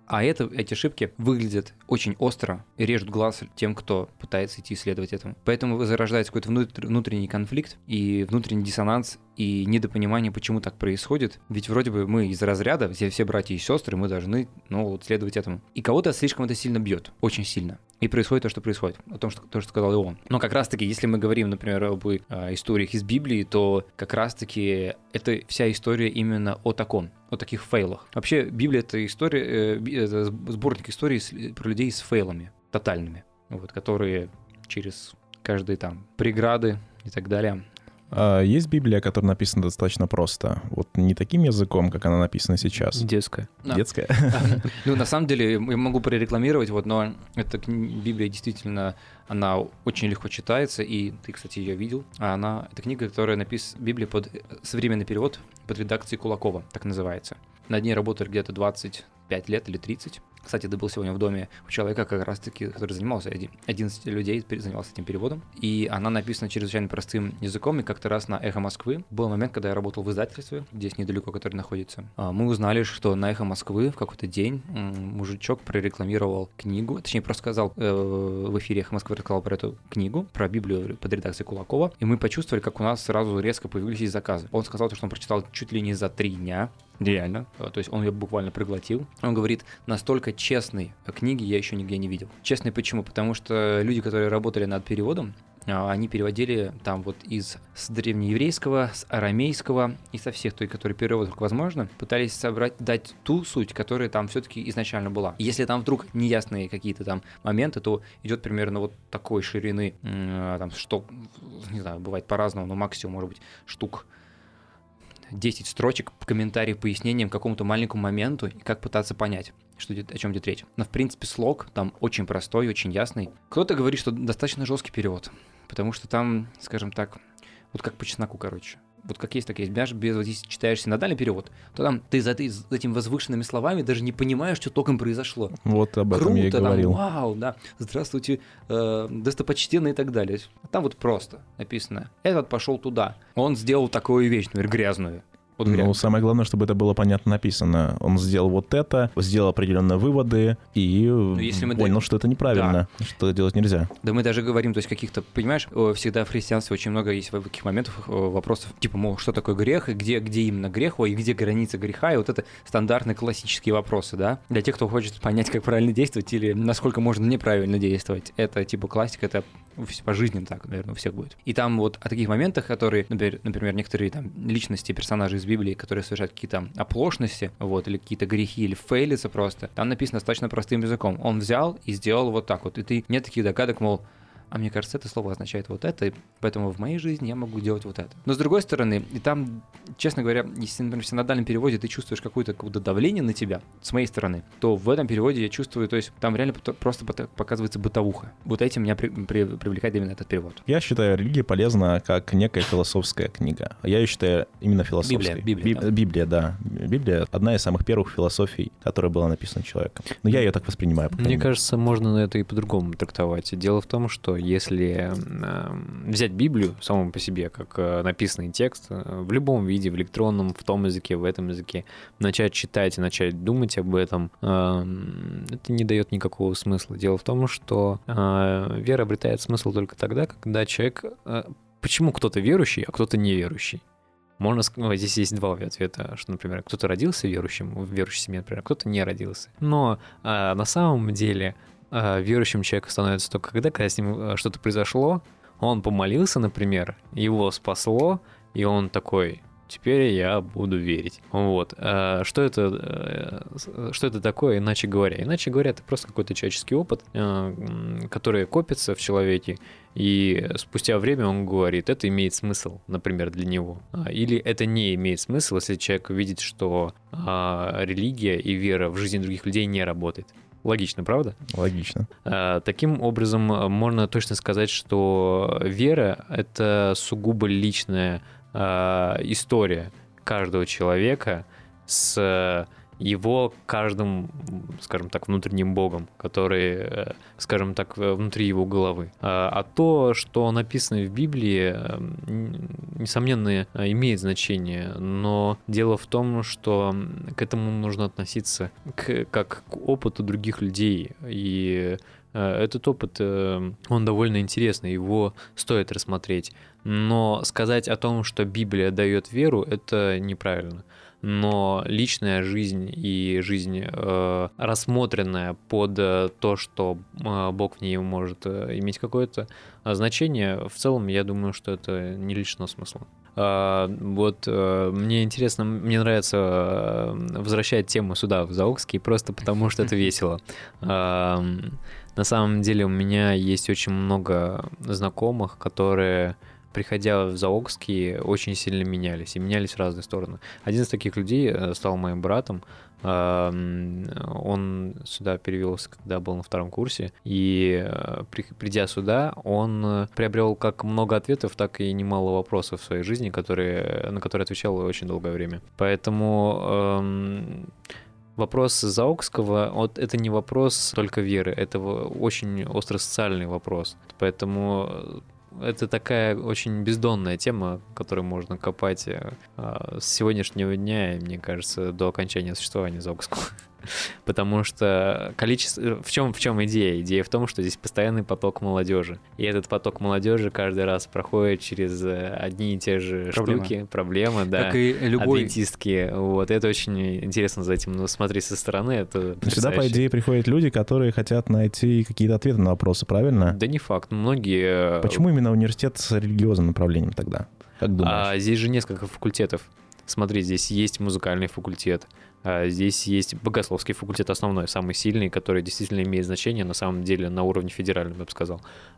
А это, эти ошибки выглядят очень остро и режут глаз тем, кто пытается идти исследовать этому. Поэтому зарождается какой-то внутренний конфликт и внутренний диссонанс, и недопонимание, почему так происходит. Ведь вроде бы мы из разряда, все, все братья и сестры, мы должны, ну, вот, следовать этому. И кого-то слишком это сильно бьет, очень сильно. И происходит то, что происходит, о том, что, то, что сказал и он. Но как раз-таки, если мы говорим, например, об э, историях из Библии, то как раз-таки это вся история именно о таком, о таких фейлах. Вообще, Библия — это история, э, это сборник историй с, про людей с фейлами тотальными, вот, которые через каждые там преграды и так далее. Есть Библия, которая написана достаточно просто. Вот не таким языком, как она написана сейчас. Детская. Да. Детская? Ну, на самом деле, я могу прорекламировать, вот, но эта Библия действительно, она очень легко читается, и ты, кстати, ее видел. А она, это книга, которая написана, Библия под современный перевод, под редакцией Кулакова, так называется. Над ней работали где-то двадцать пять лет или тридцать. Кстати, ты был сегодня в доме у человека, как раз-таки, который занимался, одиннадцать людей занимался этим переводом. И она написана чрезвычайно простым языком. И как-то раз на «Эхо Москвы» был момент, когда я работал в издательстве, здесь недалеко, который находится. Мы узнали, что на «Эхо Москвы» в какой-то день мужичок прорекламировал книгу, точнее, просто сказал в эфире «Эхо Москвы», рассказал про эту книгу, про Библию под редакцией Кулакова. И мы почувствовали, как у нас сразу резко появились заказы. Он сказал, что он прочитал чуть ли не за три дня. Реально. То есть он ее буквально проглотил. Он говорит, настолько честной книги я еще нигде не видел. Честной почему? Потому что люди, которые работали над переводом, они переводили там вот из с древнееврейского, с арамейского и со всех той, которые перевод только возможно, пытались собрать, дать ту суть, которая там все-таки изначально была. Если там вдруг неясные какие-то там моменты, то идет примерно вот такой ширины, там, что, не знаю, бывает по-разному, но максимум может быть штук десять строчек, комментарий, пояснением к какому-то маленькому моменту и как пытаться понять, что, о чем идет речь. Но, в принципе, слог там очень простой, очень ясный. Кто-то говорит, что достаточно жесткий перевод, потому что там, скажем так, вот как по чесноку, короче. Вот как есть, так есть. Даже без, вот если читаешь синодальный перевод, то там ты за, за этими возвышенными словами даже не понимаешь, что толком произошло. Вот об этом Круто, я и говорил. Там, вау, да, здравствуйте, э, достопочтенный и так далее. А там вот просто написано, этот пошел туда, он сделал такую вещь, например, грязную. Вот ну, самое главное, чтобы это было понятно написано. Он сделал вот это, сделал определенные выводы и если мы понял, да... что это неправильно, да. что это делать нельзя. Да мы даже говорим, то есть каких-то, понимаешь, всегда в христианстве очень много есть в таких моментах вопросов, типа, мол, что такое грех, и где, где именно грех, и где граница греха, и вот это стандартные классические вопросы, да, для тех, кто хочет понять, как правильно действовать или насколько можно неправильно действовать. Это типа классика, это по жизни так, наверное, у всех будет. И там вот о таких моментах, которые, например, например некоторые там личности, персонажи из Библии, которые совершают какие-то оплошности, вот, или какие-то грехи, или фейлятся просто, там написано достаточно простым языком. Он взял и сделал вот так вот. И ты нет таких догадок, мол, а мне кажется, это слово означает вот это, и поэтому в моей жизни я могу делать вот это. Но с другой стороны, и там, честно говоря, если, например, в синодальном переводе ты чувствуешь какое-то, какое-то давление на тебя, с моей стороны, то в этом переводе я чувствую, то есть там реально просто показывается бытовуха. Вот этим меня при, при, привлекает именно этот перевод. Я считаю, религия полезна как некая философская книга. Я ее считаю именно философской. Библия, Библия, Би- да. Библия, да. Библия — одна из самых первых философий, которая была написана человеком. Но я ее так воспринимаю. Мне кажется, можно это и по-другому трактовать. Дело в том, что если э, взять Библию самому по себе, как э, написанный текст, э, в любом виде, в электронном, в том языке, в этом языке, начать читать и начать думать об этом, э, это не дает никакого смысла. Дело в том, что э, вера обретает смысл только тогда, когда человек... Э, почему кто-то верующий, а кто-то неверующий? Можно сказать, здесь есть два ответа, что, например, кто-то родился верующим, в верующей семье, например, а кто-то не родился. Но э, на самом деле э, верующим человеком становится только когда, когда с ним что-то произошло, он помолился, например, его спасло, и он такой... Теперь я буду верить. Вот. Что это, что это такое, иначе говоря? Иначе говоря, это просто какой-то человеческий опыт, который копится в человеке, и спустя время он говорит, это имеет смысл, например, для него. Или это не имеет смысла, если человек видит, что религия и вера в жизни других людей не работает. Логично, правда? Логично. Таким образом, можно точно сказать, что вера — это сугубо личная история каждого человека с его каждым, скажем так, внутренним богом, который, скажем так, внутри его головы. А то, что написано в Библии, несомненно, имеет значение, но дело в том, что к этому нужно относиться к, как к опыту других людей, и этот опыт, он довольно интересный, его стоит рассмотреть. Но сказать о том, что Библия дает веру, это неправильно. Но личная жизнь и жизнь, э, рассмотренная под то, что э, Бог в ней может иметь какое-то значение, в целом, я думаю, что это не лишено смысла. Uh, вот uh, мне интересно, мне нравится uh, возвращать тему сюда, в Заокский, просто потому что это весело. Uh, на самом деле у меня есть очень много знакомых, которые, приходя в Заокский, очень сильно менялись, и менялись в разные стороны. Один из таких людей стал моим братом. Он сюда перевелся, когда был на втором курсе, и придя сюда, он приобрел как много ответов, так и немало вопросов в своей жизни, которые, на которые отвечал очень долгое время. Поэтому эм, вопрос Заокского, вот это не вопрос только веры, это очень остро-социальный вопрос. Поэтому это такая очень бездонная тема, которую можно копать а, с сегодняшнего дня, и, мне кажется, до окончания существования Заокского. Потому что количество... В чем, в чем идея? Идея в том, что здесь постоянный поток молодежи. И этот поток молодежи каждый раз проходит через одни и те же проблемы. штуки, проблемы, да. Как и любой... адвентистские. Вот. Это очень интересно за этим смотреть со стороны. Это Сюда, по идее, приходят люди, которые хотят найти какие-то ответы на вопросы, правильно? Да не факт. Многие... Почему именно университет с религиозным направлением тогда? Как думаешь? А, здесь же несколько факультетов. Смотри, здесь есть музыкальный факультет, здесь есть богословский факультет основной, самый сильный, который действительно имеет значение, на самом деле, на уровне федеральном, я бы сказал.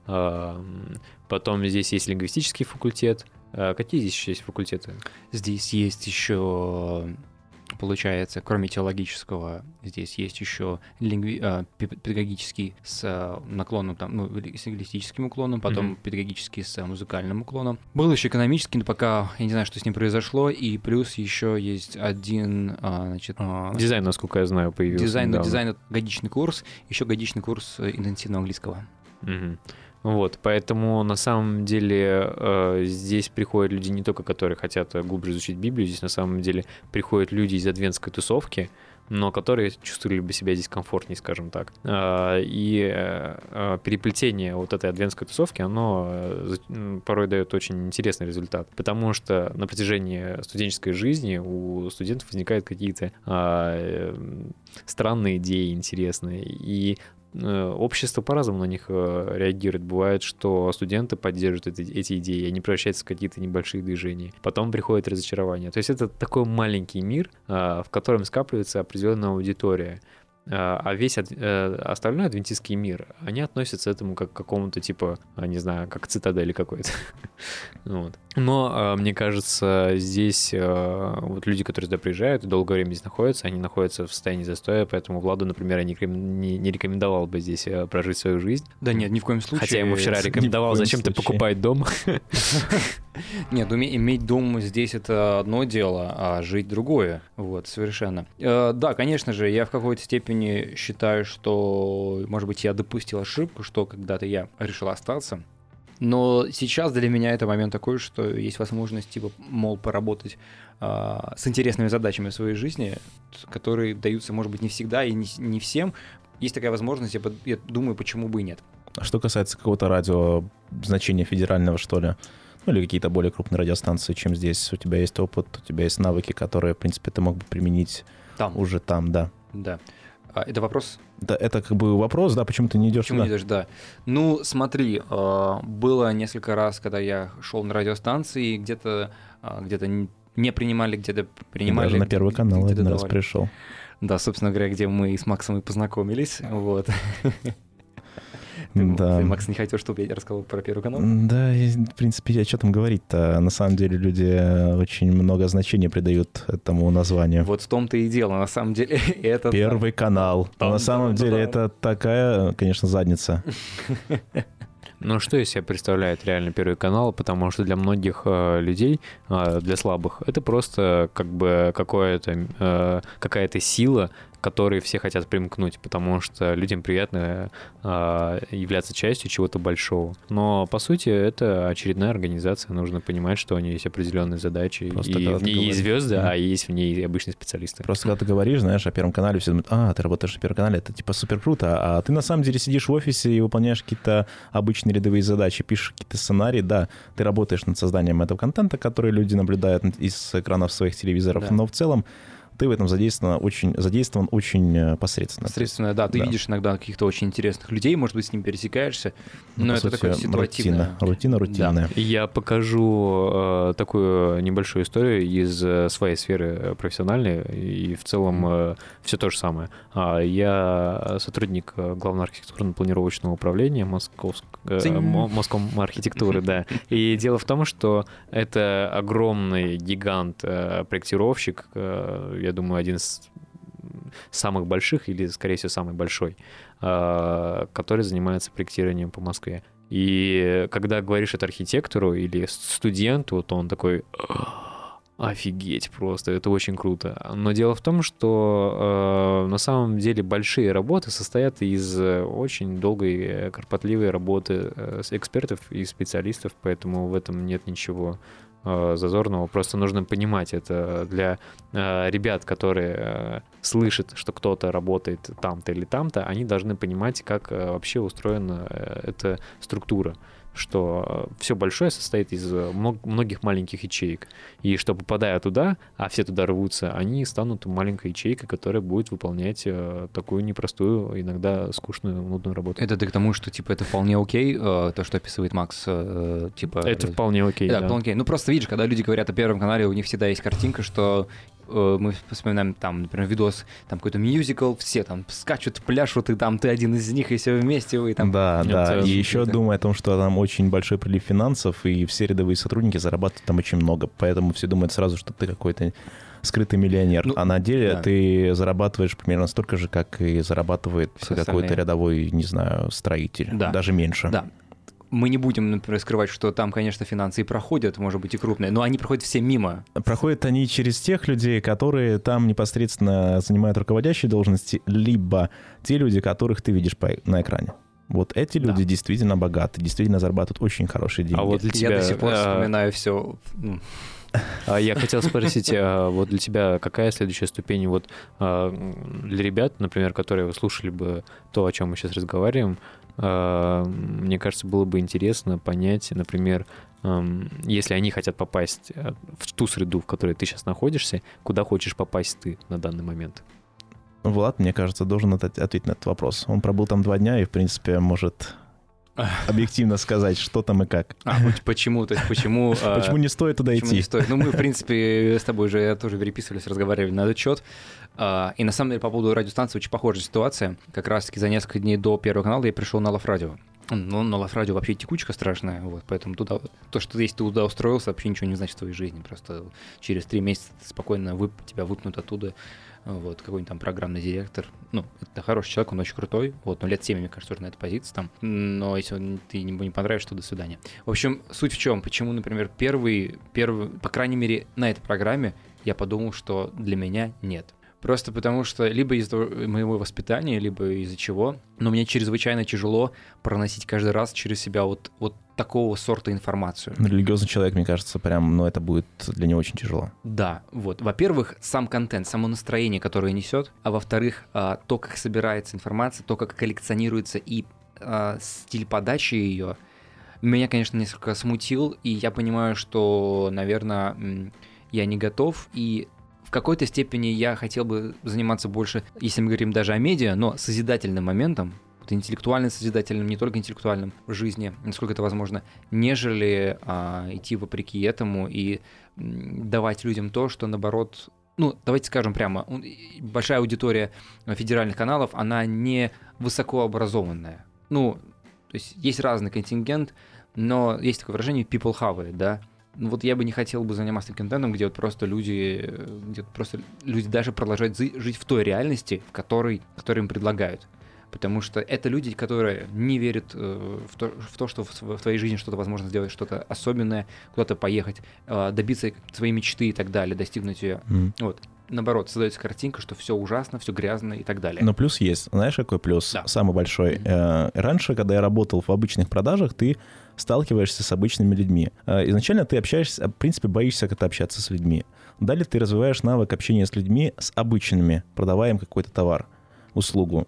Потом здесь есть лингвистический факультет. Какие здесь еще есть факультеты? Здесь есть еще... Получается, кроме теологического, здесь есть еще лингви... а, педагогический с а, наклоном, там, ну, с лингвистическим уклоном, потом mm-hmm. педагогический с а, музыкальным уклоном. Был еще экономический, но пока я не знаю, что с ним произошло, и плюс еще есть один, а, значит... А, дизайн, насколько я знаю, появился Дизайн, недавно. дизайн — годичный курс, еще годичный курс интенсивного английского. Mm-hmm. Вот, поэтому на самом деле э, здесь приходят люди не только, которые хотят глубже изучить Библию, здесь на самом деле приходят люди из адвентской тусовки, но которые чувствовали бы себя здесь комфортнее, скажем так. Э, и э, переплетение вот этой адвентской тусовки, оно э, порой дает очень интересный результат, потому что на протяжении студенческой жизни у студентов возникают какие-то э, странные идеи интересные, и общество по-разному на них реагирует. Бывает, что студенты поддерживают эти, эти идеи, они превращаются в какие-то небольшие движения. Потом приходит разочарование. То есть это такой маленький мир, в котором скапливается определенная аудитория. А весь остальной адвентистский мир, они относятся к этому как к какому-то типа, не знаю, как цитадели какой-то. Вот. Но, мне кажется, здесь вот люди, которые сюда приезжают и долгое время здесь находятся, они находятся в состоянии застоя, поэтому Владу, например, я не, не рекомендовал бы здесь прожить свою жизнь. Да нет, ни в коем случае. Хотя я ему вчера рекомендовал, зачем ты покупать дом. Нет, иметь дом здесь — это одно дело, а жить — другое. Вот, совершенно. Да, конечно же, я в какой-то степени считаю, что, может быть, я допустил ошибку, что когда-то я решил остаться. Но сейчас для меня это момент такой, что есть возможность, типа, мол, поработать э, с интересными задачами в своей жизни, которые даются, может быть, не всегда и не, не всем. Есть такая возможность, я, я думаю, почему бы и нет. А что касается какого-то радио, значения федерального, что ли, ну или какие-то более крупные радиостанции, чем здесь, у тебя есть опыт, у тебя есть навыки, которые, в принципе, ты мог бы применить там. уже там, да. Да. А, это вопрос? Да, это как бы вопрос, да, почему ты не идешь почему сюда? не идешь, да. Ну, смотри, было несколько раз, когда я шел на радиостанции, где-то, где-то не принимали, где-то принимали. Даже на Первый канал один раз пришел. Да, собственно говоря, где мы и с Максом и познакомились, вот. Ты, да. ты, Макс, не хотел, чтобы я рассказал про Первый канал? Да, в принципе, я что там говорить-то? На самом деле люди очень много значения придают этому названию. Вот в том-то и дело, на самом деле это... Первый канал. Там, на самом там, деле там. это такая, конечно, задница. Ну, что из себя представляет реально Первый канал? Потому что для многих э, людей, э, для слабых, это просто как бы какое-то, э, какая-то сила, к которой все хотят примкнуть, потому что людям приятно э, являться частью чего-то большого. Но, по сути, это очередная организация. Нужно понимать, что у нее есть определенные задачи. Просто и в ней есть звезды, mm-hmm. а есть в ней обычные специалисты. Просто когда ты говоришь, знаешь, о Первом канале, все думают, а, ты работаешь на Первом канале, это типа супер круто, а ты на самом деле сидишь в офисе и выполняешь какие-то обычные рядовые задачи, пишешь какие-то сценарии, да, ты работаешь над созданием этого контента, который люди наблюдают из экранов своих телевизоров, да. Но в целом ты в этом задействован очень, задействован очень посредственно. Посредственно, да. Ты да. видишь иногда каких-то очень интересных людей, может быть, с ним пересекаешься, но ну, это такое ситуативное. Рутина, рутина рутинная. Да. Я покажу э, такую небольшую историю из э, своей сферы профессиональной, и в целом э, все то же самое. Я сотрудник Главного архитектурно-планировочного управления Московск... э, Моском архитектуры, да. И дело в том, что это огромный гигант-проектировщик, я думаю, один из самых больших или, скорее всего, самый большой, который занимается проектированием по Москве. И когда говоришь это архитектору или студенту, то он такой: офигеть просто, это очень круто. Но дело в том, что э, на самом деле большие работы состоят из очень долгой, кропотливой работы э, экспертов и специалистов, поэтому в этом нет ничего зазорного. Просто нужно понимать, это для э, ребят, которые э, слышат, что кто-то работает там-то или там-то, они должны понимать, как э, вообще устроена э, эта структура, что все большое состоит из многих маленьких ячеек. И что, попадая туда, а все туда рвутся, они станут маленькой ячейкой, которая будет выполнять такую непростую, иногда скучную, нудную работу. Это ты к тому, что типа это вполне окей, то, что описывает Макс, типа... Это вполне окей, да. да. Вполне окей. Ну просто видишь, когда люди говорят о Первом канале, у них всегда есть картинка, что мы вспоминаем там, например, видос, там какой-то мюзикл, все там скачут, пляшут, и там ты один из них, и все вместе вы там... Да, Нет, да, и еще думаю о том, что там очень большой прилив финансов, и все рядовые сотрудники зарабатывают там очень много, поэтому все думают сразу, что ты какой-то скрытый миллионер, ну, а на деле да. ты зарабатываешь примерно столько же, как и зарабатывает все какой-то остальные. Рядовой, не знаю, строитель, да. даже меньше. Да. Мы не будем, например, скрывать, что там, конечно, финансы и проходят, может быть, и крупные, но они проходят все мимо. Проходят они через тех людей, которые там непосредственно занимают руководящие должности, либо те люди, которых ты видишь по, на экране. Вот эти люди да. действительно богаты, действительно зарабатывают очень хорошие деньги. А вот для тебя... Я до сих пор вспоминаю все... Я хотел спросить, вот для тебя какая следующая ступень вот для ребят, например, которые слушали бы то, о чем мы сейчас разговариваем, мне кажется, было бы интересно понять, например, если они хотят попасть в ту среду, в которой ты сейчас находишься, куда хочешь попасть ты на данный момент? Влад, мне кажется, должен ответить на этот вопрос. Он пробыл там два дня и, в принципе, может... объективно сказать, что там и как. А, почему? То есть почему... Почему не стоит туда идти? Не стоит? Ну, мы, в принципе, с тобой же тоже переписывались, разговаривали на этот счет. И на самом деле по поводу радиостанции очень похожая ситуация. Как раз-таки за несколько дней до Первого канала я пришел на Лав Радио. Ну, на Лав Радио вообще текучка страшная, вот, поэтому туда, то, что если ты туда устроился, вообще ничего не значит в твоей жизни. Просто через три месяца спокойно вып, тебя выпнут оттуда. Вот, какой-нибудь там программный директор. Ну, это хороший человек, он очень крутой. Вот, но лет семь, мне кажется, тоже на этой позиции там. Но если он, ты ему не понравишься, то до свидания. В общем, суть в чем? Почему, например, первый, первый, по крайней мере, на этой программе я подумал, что для меня нет. Просто потому что либо из-за моего воспитания, либо из-за чего, но мне чрезвычайно тяжело проносить каждый раз через себя вот, вот такого сорта информацию. Религиозный человек, мне кажется, прям, ну, это будет для него очень тяжело. Да, вот. Во-первых, сам контент, само настроение, которое несет, а во-вторых, то, как собирается информация, то, как коллекционируется и стиль подачи ее, меня, конечно, несколько смутил, и я понимаю, что, наверное, я не готов, и в какой-то степени я хотел бы заниматься больше, если мы говорим даже о медиа, но созидательным моментом, интеллектуально созидательным, не только интеллектуальным в жизни, насколько это возможно, нежели а, идти вопреки этому и м, давать людям то, что, наоборот, ну, давайте скажем прямо, большая аудитория федеральных каналов, она не высокообразованная. Ну, то есть есть разный контингент, но есть такое выражение people have it, да. Ну, вот я бы не хотел бы заниматься контентом, где вот просто люди, где просто люди даже продолжают жить в той реальности, в которой, которую им предлагают. потому что это люди, которые не верят э, в, то, в то, что в, в твоей жизни что-то возможно сделать, что-то особенное, куда-то поехать, э, добиться своей мечты и так далее, достигнуть ее. Mm. Вот. Наоборот, создается картинка, что все ужасно, все грязно и так далее. Но плюс есть. Знаешь, какой плюс? Да. Самый большой. Mm-hmm. Раньше, когда я работал в обычных продажах, ты сталкиваешься с обычными людьми. Изначально ты общаешься, в принципе, боишься как-то общаться с людьми. Далее ты развиваешь навык общения с людьми, с обычными, продавая им какой-то товар, услугу.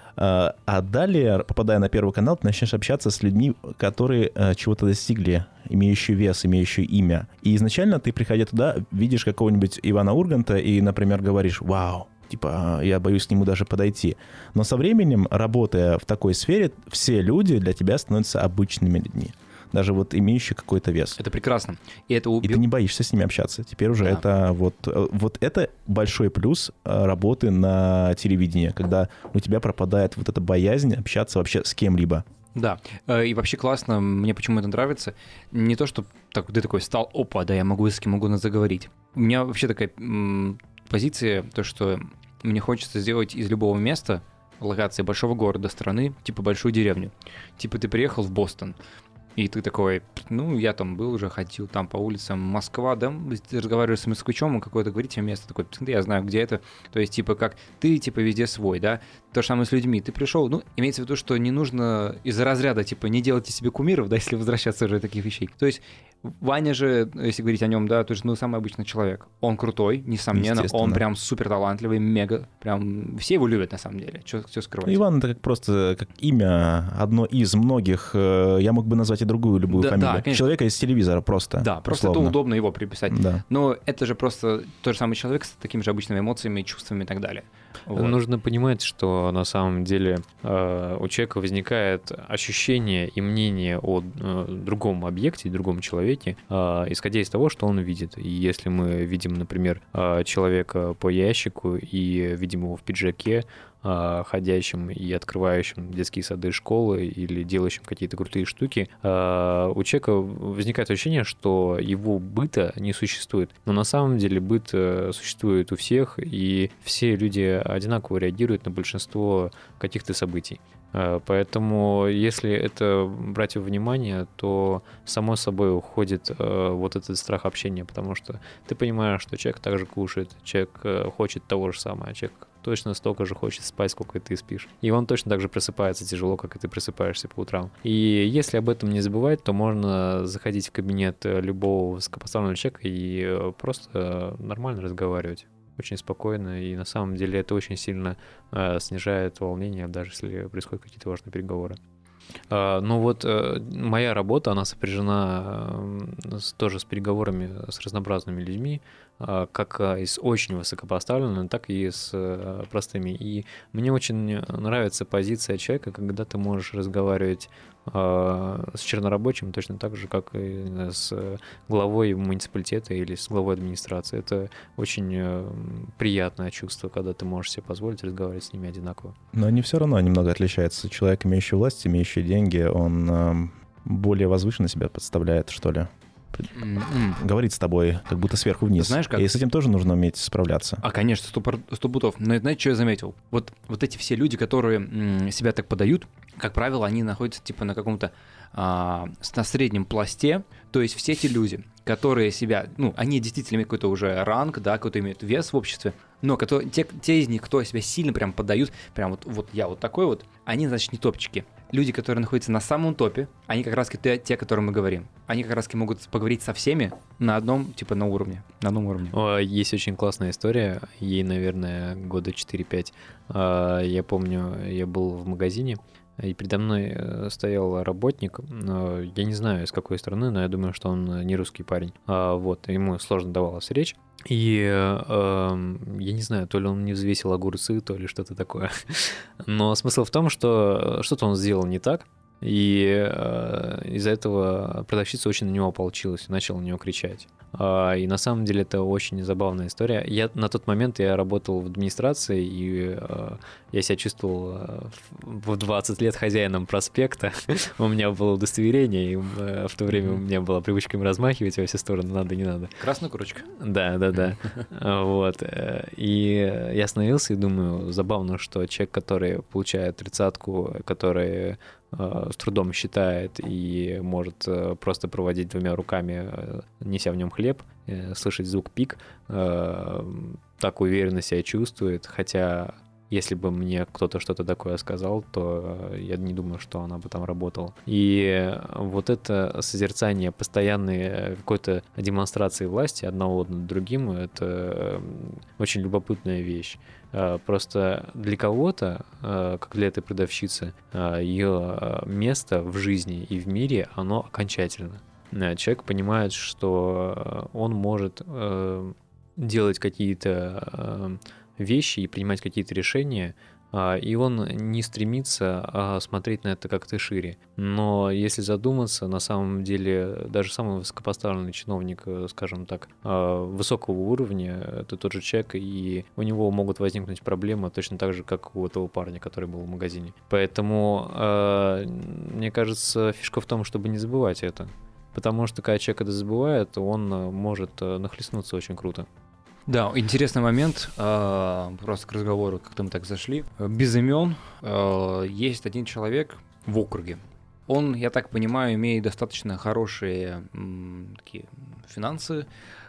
А далее, попадая на Первый канал, ты начнешь общаться с людьми, которые чего-то достигли, имеющие вес, имеющие имя. И изначально ты, приходя туда, видишь какого-нибудь Ивана Урганта и, например, говоришь: «Вау, типа, я боюсь к нему даже подойти». Но со временем, работая в такой сфере, все люди для тебя становятся обычными людьми. Даже вот имеющие какой-то вес. Это прекрасно. И, это уб... и ты не боишься с ними общаться. Теперь уже да. это вот, вот это большой плюс работы на телевидении, когда у тебя пропадает вот эта боязнь общаться вообще с кем-либо. Да, и вообще классно, мне почему это нравится. Не то, что так, ты такой стал, опа, да, я могу с кем угодно заговорить. У меня вообще такая м- позиция, то, что мне хочется сделать из любого места, локации большого города, страны, типа большую деревню. Типа ты приехал в Бостон, и ты такой, ну, я там был уже, ходил там по улицам Москва, да, ты разговариваешь с москвичом, он какое-то говорит тебе место, такой, я знаю, где это, то есть, типа, как ты, типа, везде свой, да, то же самое с людьми, ты пришел, ну, имеется в виду, что не нужно из-за разряда, типа, не делайте себе кумиров, да, если возвращаться уже от таких вещей, то есть, Ваня же, если говорить о нем, да, то есть, ну, самый обычный человек. Он крутой, несомненно, он прям супер талантливый, мега, прям все его любят на самом деле. Что скрывать? Иван — это как просто как имя, одно из многих. Я мог бы назвать и другую любую да, фамилию. Да, человека из телевизора просто. Да, просто условно. Это удобно его приписать. Да. Но это же просто тот же самый человек с такими же обычными эмоциями, чувствами и так далее. Вот. Нужно понимать, что на самом деле э, у человека возникает ощущение и мнение о э, другом объекте, другом человеке, э, исходя из того, что он видит. И если мы видим, например, э, человека по ящику и видим его в пиджаке, э, ходящим и открывающим детские сады и школы или делающим какие-то крутые штуки, э, у человека возникает ощущение, что его быта не существует. Но на самом деле быт э, существует у всех, и все люди одинаково реагируют на большинство каких-то событий. Поэтому, если это брать во внимание, то само собой уходит вот этот страх общения, потому что ты понимаешь, что человек также кушает, человек хочет того же самого, человек точно столько же хочет спать, сколько и ты спишь. И он точно так же просыпается тяжело, как и ты просыпаешься по утрам. И если об этом не забывать, то можно заходить в кабинет любого высокопоставленного человека и просто нормально разговаривать. Очень спокойно, и на самом деле это очень сильно э, снижает волнение, даже если происходят какие-то важные переговоры. Э, ну вот э, моя работа, она сопряжена э, с, тоже с переговорами с разнообразными людьми, э, как и с очень высокопоставленными, так и с э, простыми. И мне очень нравится позиция человека, когда ты можешь разговаривать с чернорабочим точно так же, как и с главой муниципалитета или с главой администрации. Это очень приятное чувство, когда ты можешь себе позволить разговаривать с ними одинаково. Но они все равно немного отличаются. Человек, имеющий власть, имеющий деньги, он более возвышенно себя подставляет, что ли. Mm-hmm. Говорит с тобой как будто сверху вниз. Знаешь, как... И с этим тоже нужно уметь справляться. А, конечно, сто, сто путов. Но знаете, что я заметил? Вот, вот эти все люди, которые м, себя так подают, как правило, они находятся типа на каком-то а, на среднем пласте. То есть все эти люди, которые себя, ну, они действительно имеют какой-то уже ранг, да, какой-то имеют вес в обществе, но которые, те, те из них, кто себя сильно прям подают, прям вот, вот я вот такой вот, они, значит, не топчики. Люди, которые находятся на самом топе, они как раз те, те, о которых мы говорим. Они как раз могут поговорить со всеми на одном, типа, на уровне. На одном уровне. Есть очень классная история. Ей, наверное, года четыре-пять. Я помню, я был в магазине, и передо мной стоял работник. Я не знаю, из какой страны, но я думаю, что он не русский парень. Вот, ему сложно давалась речь. И э, я не знаю, то ли он не взвесил огурцы, то ли что-то такое. Но смысл в том, что что-то он сделал не так. И э, из-за этого продавщица очень на него ополчилась и начала на него кричать. И на самом деле это очень забавная история. Я на тот момент я работал в администрации, и я себя чувствовал в двадцать лет хозяином проспекта. У меня было удостоверение, и в то время у меня была привычка им размахивать во все стороны, надо, не надо. Красная курочка. Да, да, да. Вот. И я остановился и думаю, забавно, что человек, который получает тридцатку, который с трудом считает и может просто проводить двумя руками, неся в нем хлеб, слышать звук пик, так уверенно себя чувствует, хотя если бы мне кто-то что-то такое сказал, то я не думаю, что она бы там работала. И вот это созерцание постоянной какой-то демонстрации власти одного над другим, это очень любопытная вещь. Просто для кого-то, как для этой продавщицы, ее место в жизни и в мире, оно окончательно. Человек понимает, что он может делать какие-то вещи и принимать какие-то решения, и он не стремится смотреть на это как-то шире. Но если задуматься, на самом деле даже самый высокопоставленный чиновник, скажем так, высокого уровня, это тот же человек, и у него могут возникнуть проблемы точно так же, как у этого парня, который был в магазине. Поэтому, мне кажется, фишка в том, чтобы не забывать это. Потому что когда человек это забывает, он может нахлестнуться очень круто. Да, интересный момент, просто к разговору, как-то мы так зашли. Без имен есть один человек в округе. Он, я так понимаю, имеет достаточно хорошие такие финансы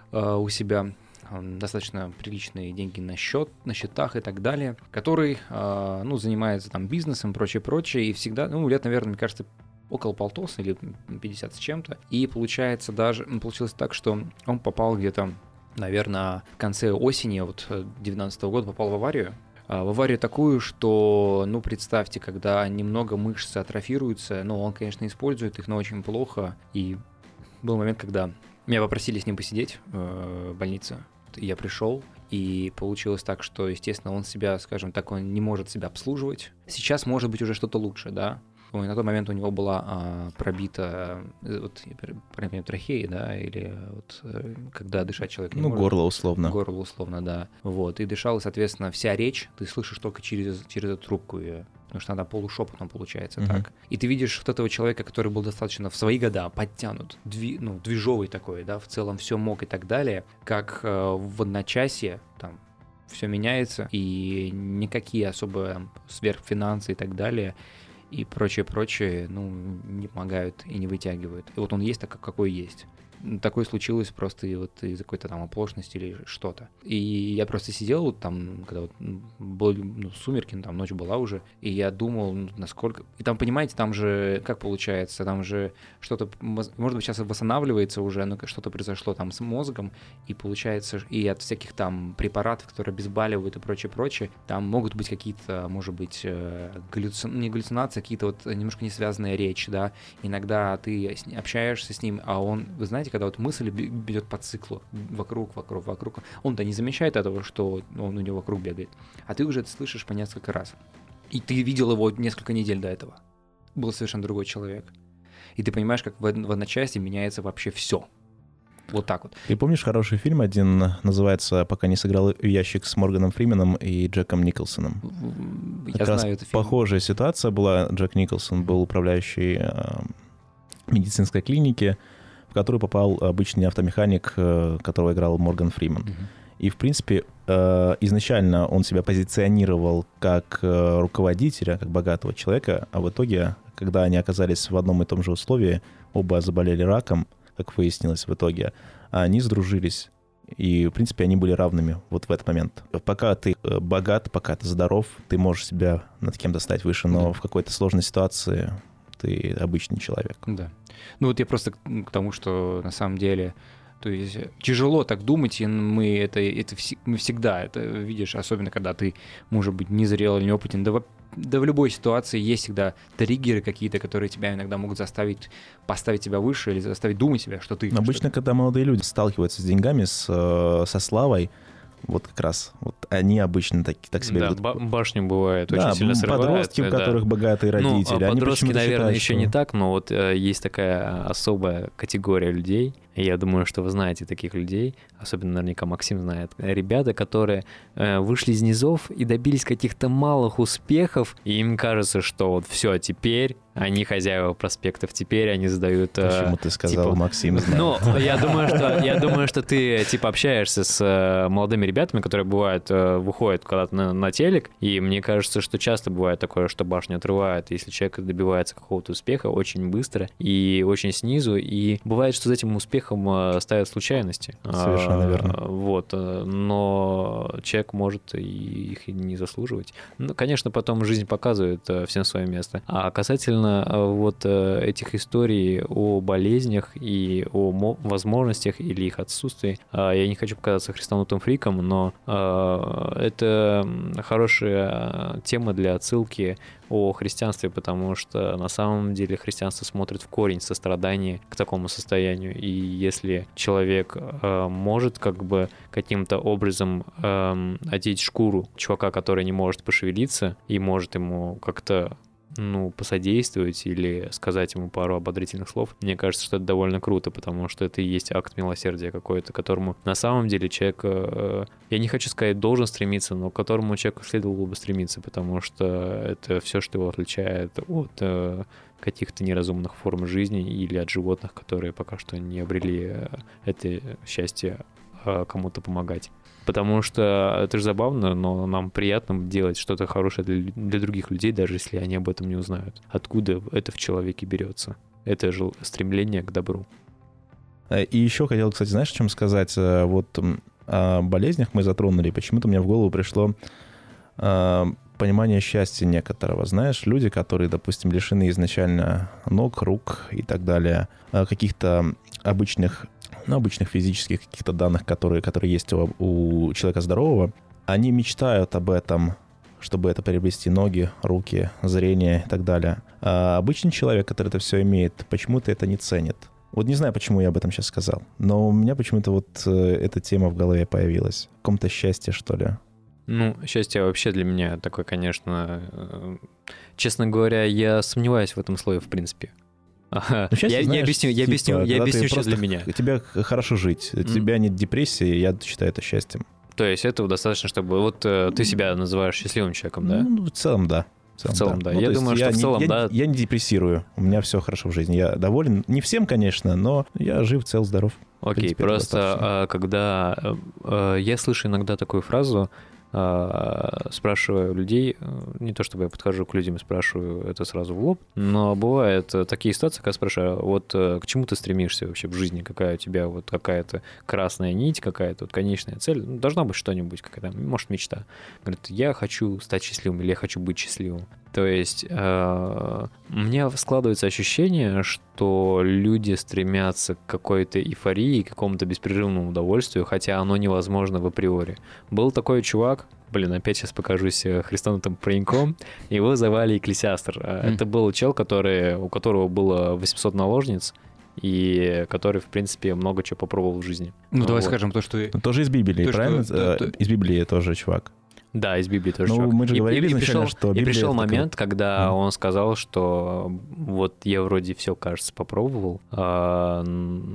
у себя, достаточно приличные деньги на счет, на счетах и так далее, который, ну, занимается там бизнесом, прочее-прочее, и всегда, ну, лет, наверное, мне кажется, около полтоса или пятьдесят с чем-то. И получается даже, получилось так, что он попал где-то, наверное, в конце осени вот девятнадцатого года попал в аварию. В аварию такую, что, ну, представьте, когда немного мышцы атрофируются, ну, он, конечно, использует их, но очень плохо. И был момент, когда меня попросили с ним посидеть в больнице. Я пришел, и получилось так, что, естественно, он себя, скажем так, он не может себя обслуживать. Сейчас может быть уже что-то лучше, да. На тот момент у него была а, пробита, вот, например, трахея, да, или вот, когда дышать человек не ну, может. Ну, горло условно. Горло условно, да. Вот, и дышал, и, соответственно, вся речь ты слышишь только через, через эту трубку ее, потому что она полушепотом получается uh-huh. так. И ты видишь вот этого человека, который был достаточно в свои года подтянут, дви, ну, движовый такой, да, в целом все мог и так далее, как э, в одночасье, там, все меняется, и никакие особо сверхфинансы и так далее и прочее-прочее, ну, не помогают и не вытягивают. И вот он есть так, какой есть. Такое случилось просто и вот из-за какой-то там оплошности или что-то. И я просто сидел вот там, когда вот были ну, сумерки, там ночь была уже, и я думал, ну, насколько... И там, понимаете, там же, как получается, там же что-то, может быть, сейчас восстанавливается уже, но что-то произошло там с мозгом, и получается, и от всяких там препаратов, которые обезболивают и прочее-прочее, там могут быть какие-то, может быть, галлюци... не галлюцинации, какие-то вот немножко несвязанная речь, да. Иногда ты общаешься с ним, а он, вы знаете, когда вот мысль бьет по циклу вокруг, вокруг, вокруг, он-то не замечает этого, что он у него вокруг бегает, а ты уже это слышишь по несколько раз. И ты видел его несколько недель до этого. Был совершенно другой человек. И ты понимаешь, как в одночасье меняется вообще все. Вот так вот. Ты помнишь хороший фильм один, называется «Пока не сыграл в ящик» с Морганом Фрименом и Джеком Николсоном? Я как знаю раз этот фильм. Похожая ситуация была. Джек Николсон был управляющий э, медицинской клиники, в которую попал обычный автомеханик, которого играл Морган Фриман. Uh-huh. И, в принципе, изначально он себя позиционировал как руководителя, как богатого человека, а в итоге, когда они оказались в одном и том же условии, оба заболели раком, как выяснилось в итоге, они сдружились. И, в принципе, они были равными вот в этот момент. Пока ты богат, пока ты здоров, ты можешь себя над кем-то стать выше, но uh-huh. в какой-то сложной ситуации ты обычный человек. Да. Ну вот я просто к тому, что на самом деле, то есть тяжело так думать, и мы это, это мы всегда это видишь, особенно когда ты, может быть, не зрел или неопытен, да, да в любой ситуации есть всегда триггеры какие-то, которые тебя иногда могут заставить поставить тебя выше или заставить думать себя, что ты... Обычно, что когда молодые люди сталкиваются с деньгами, с, со славой, Вот как раз. Вот они обычно так, так себя Да, ведут. ба- башню бывает Да, очень сильно срывает. подростки, у да. которых богатые родители. Ну, а они подростки, почему-то наверное, считают, еще что- не так, но вот э, есть такая особая категория людей, и я думаю, что вы знаете таких людей, особенно наверняка Максим знает, ребята, которые э, вышли из низов и добились каких-то малых успехов, и им кажется, что вот все, теперь они хозяева проспектов, теперь они задают... э, Почему ты сказал, типа- Максим знает? Ну, я думаю, что я думаю, что ты типа общаешься с э, молодыми ребятами, которые бывают э, выходят когда-то на, на телек, и мне кажется, что часто бывает такое, что башню отрывает, если человек добивается какого-то успеха очень быстро и очень снизу, и бывает, что за этим успехом э, ставят случайности. Совершенно А, верно. Вот, э, но человек может и их и не заслуживать. Ну, конечно, потом жизнь показывает э, всем свое место. А касательно э, вот э, этих историй о болезнях и о мо- возможностях или их отсутствии, э, я не хочу показаться христанутым фриком, но э, это хорошая тема для отсылки о христианстве, потому что на самом деле христианство смотрит в корень сострадания к такому состоянию. И если человек э, может как бы каким-то образом э, одеть шкуру чувака, который не может пошевелиться, и может ему как-то ну, посодействовать или сказать ему пару ободрительных слов, мне кажется, что это довольно круто, потому что это и есть акт милосердия какой-то, к которому на самом деле человек, э, я не хочу сказать, должен стремиться, но к которому человеку следовало бы стремиться, потому что это все, что его отличает от э, каких-то неразумных форм жизни или от животных, которые пока что не обрели э, это счастье э, кому-то помогать. Потому что это же забавно, но нам приятно делать что-то хорошее для, для других людей, даже если они об этом не узнают. Откуда это в человеке берется? Это же стремление к добру. И еще хотел, кстати, знаешь, о чем сказать? Вот о болезнях мы затронули, и почему-то мне в голову пришло понимание счастья некоторого. Знаешь, люди, которые, допустим, лишены изначально ног, рук и так далее, каких-то обычных, ну, обычных физических каких-то данных, которые, которые есть у, у человека здорового, они мечтают об этом, чтобы это приобрести: ноги, руки, зрение и так далее. А обычный человек, который это все имеет, почему-то это не ценит. Вот не знаю, почему я об этом сейчас сказал, но у меня почему-то вот эта тема в голове появилась. В каком-то счастье, что ли. Ну, счастье вообще для меня такое, конечно... Честно говоря, я сомневаюсь в этом слое, в принципе. Ага. Ну, счастье, я, знаешь, я объясню, я типа, объясню, я когда объясню, ты что просто для меня. х- Тебе хорошо жить, у тебя нет депрессии, я считаю это счастьем. То есть этого достаточно, чтобы... Вот э, ты себя называешь счастливым человеком, да? Ну, в целом, да. В целом, да. Ну, Я то есть думаю, что в не- целом, я, да. Я не депрессирую, у меня все хорошо в жизни. Я доволен, не всем, конечно, но я жив, цел, здоров. Окей, принципе, это просто достаточно. а, когда... э, э, я слышу иногда такую фразу, а, спрашиваю людей, э, не то чтобы я подхожу к людям и спрашиваю это сразу в лоб, но бывают э, такие ситуации, когда спрашиваю, вот э, к чему ты стремишься вообще в жизни, какая у тебя вот какая-то красная нить, какая-то вот конечная цель, ну, должна быть что-нибудь, какая-то, может, мечта. Говорит, я хочу стать счастливым или я хочу быть счастливым. То есть э, у меня складывается ощущение, что люди стремятся к какой-то эйфории, к какому-то беспрерывному удовольствию, хотя оно невозможно в априори. Был такой чувак, блин, опять сейчас покажусь христанутым пареньком, его звали Экклесиастр. Mm. Это был чел, который, у которого было восемьсот наложниц, и который, в принципе, много чего попробовал в жизни. Ну, вот. давай скажем то, что... Ну, тоже из Библии, То, что- правильно? то- Э, то- Из Библии тоже чувак. Да, из Библии тоже. Ну, чувак. мы же И- говорили и, и изначально, пришел, что И Библия пришел это такой- момент, когда Мгм. он сказал, что вот я вроде все, кажется, попробовал, а,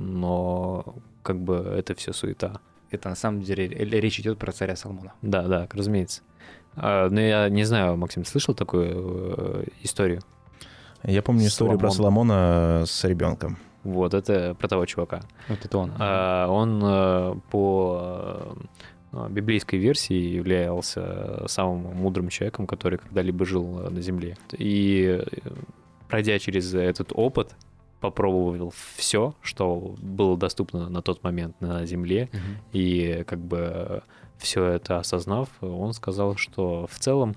но как бы это все суета. Это на самом деле р- речь идет про царя Соломона. Да, да, разумеется. А, но я не знаю, Максим, слышал такую э, историю? Я помню историю про Соломон. Соломона с ребенком. Вот, это про того чувака. Вот это он. А, он э, по э, библейской версии являлся самым мудрым человеком, который когда-либо жил э, на земле. И э, пройдя через этот опыт, попробовал все, что было доступно на тот момент на земле, Мгм. и как бы все это осознав, он сказал, что в целом,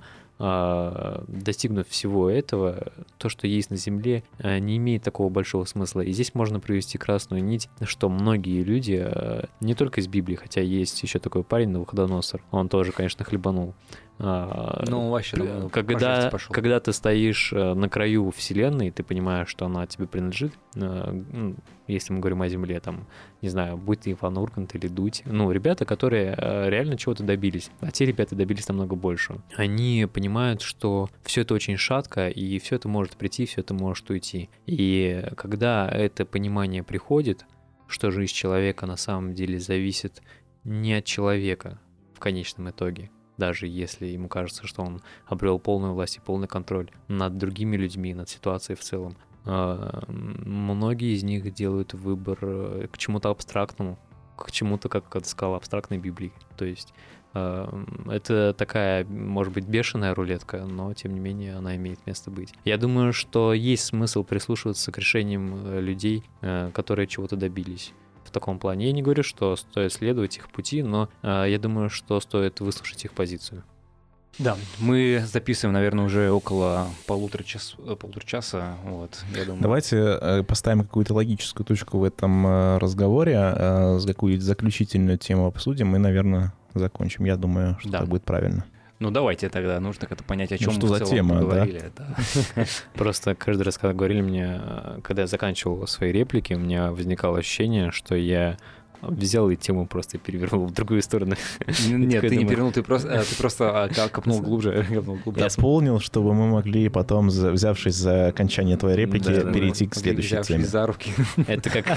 а, достигнув всего этого, то, что есть на Земле, а, не имеет такого большого смысла. И здесь можно привести красную нить, что многие люди, а, не только из Библии, хотя есть еще такой парень Навуходоносор, он тоже, конечно, хлебанул, Ну, вообще, думаю, когда, когда ты стоишь на краю вселенной, ты понимаешь, что она тебе принадлежит, если мы говорим о Земле, там, не знаю, будь ты Иван Ургант или Дудь, ну, ребята, которые реально чего-то добились, а те ребята добились намного больше. Они понимают, что все это очень шатко, и все это может прийти, все это может уйти. И когда это понимание приходит, что жизнь человека на самом деле зависит не от человека в конечном итоге, даже если ему кажется, что он обрел полную власть и полный контроль над другими людьми, над ситуацией в целом. Многие из них делают выбор к чему-то абстрактному, к чему-то, как ты сказал, абстрактной Библии. То есть это такая, может быть, бешеная рулетка, но, тем не менее, она имеет место быть. Я думаю, что есть смысл прислушиваться к решениям людей, которые чего-то добились. В таком плане. Я не говорю, что стоит следовать их пути, но э, я думаю, что стоит выслушать их позицию. Да, мы записываем, наверное, уже около полутора, час, полутора часа. Вот, я думаю. Давайте э, поставим какую-то логическую точку в этом э, разговоре, э, какую-нибудь заключительную тему обсудим и, наверное, закончим. Я думаю, что да. так будет правильно. Ну, давайте тогда, нужно как-то понять, о чем ну, что мы за в целом тема, поговорили. Да? Просто каждый раз, когда говорили мне, когда я заканчивал свои реплики, у меня возникало ощущение, что я взял и тему просто перевернул в другую сторону. Нет, ты не перевернул, ты просто копнул глубже. Я дополнил, чтобы мы могли потом, взявшись за окончание твоей реплики, перейти к следующей теме. за руки. Это как...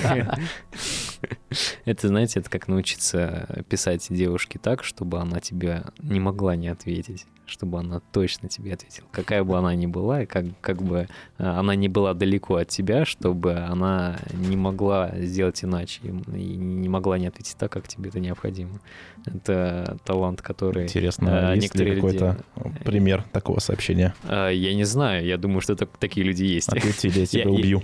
Это, знаете, это как научиться писать девушке так, чтобы она тебе не могла не ответить, чтобы она точно тебе ответила. Какая бы она ни была, и как, как бы она не была далеко от тебя, чтобы она не могла сделать иначе и не могла не ответить так, как тебе это необходимо. Это талант, который... Интересно, а, есть ли какой-то люди... пример такого сообщения? А, я не знаю, я думаю, что это, такие люди есть. Ответили, я тебя убью.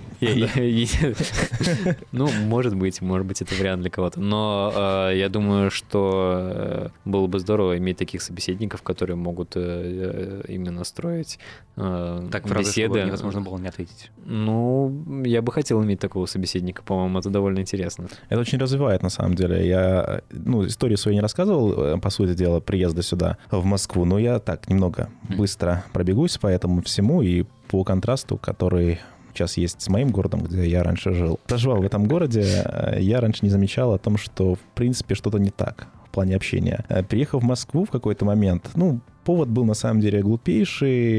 Ну, может быть, может быть, это вариант для кого-то. Но я думаю, что было бы здорово иметь таких собеседников, которые могут именно строить так фразы, чтобы невозможно было не ответить. Ну, я бы хотел иметь такого собеседника, по-моему, это довольно интересно. Это очень развивает, на самом деле. Я, ну, историю свою не рассказывал, по сути дела, приезда сюда, в Москву, но я так немного быстро пробегусь по этому всему и по контрасту, который сейчас есть с моим городом, где я раньше жил. Проживал в этом городе, я раньше не замечал о том, что, в принципе, что-то не так в плане общения. Приехав в Москву в какой-то момент, ну, повод был на самом деле глупейший.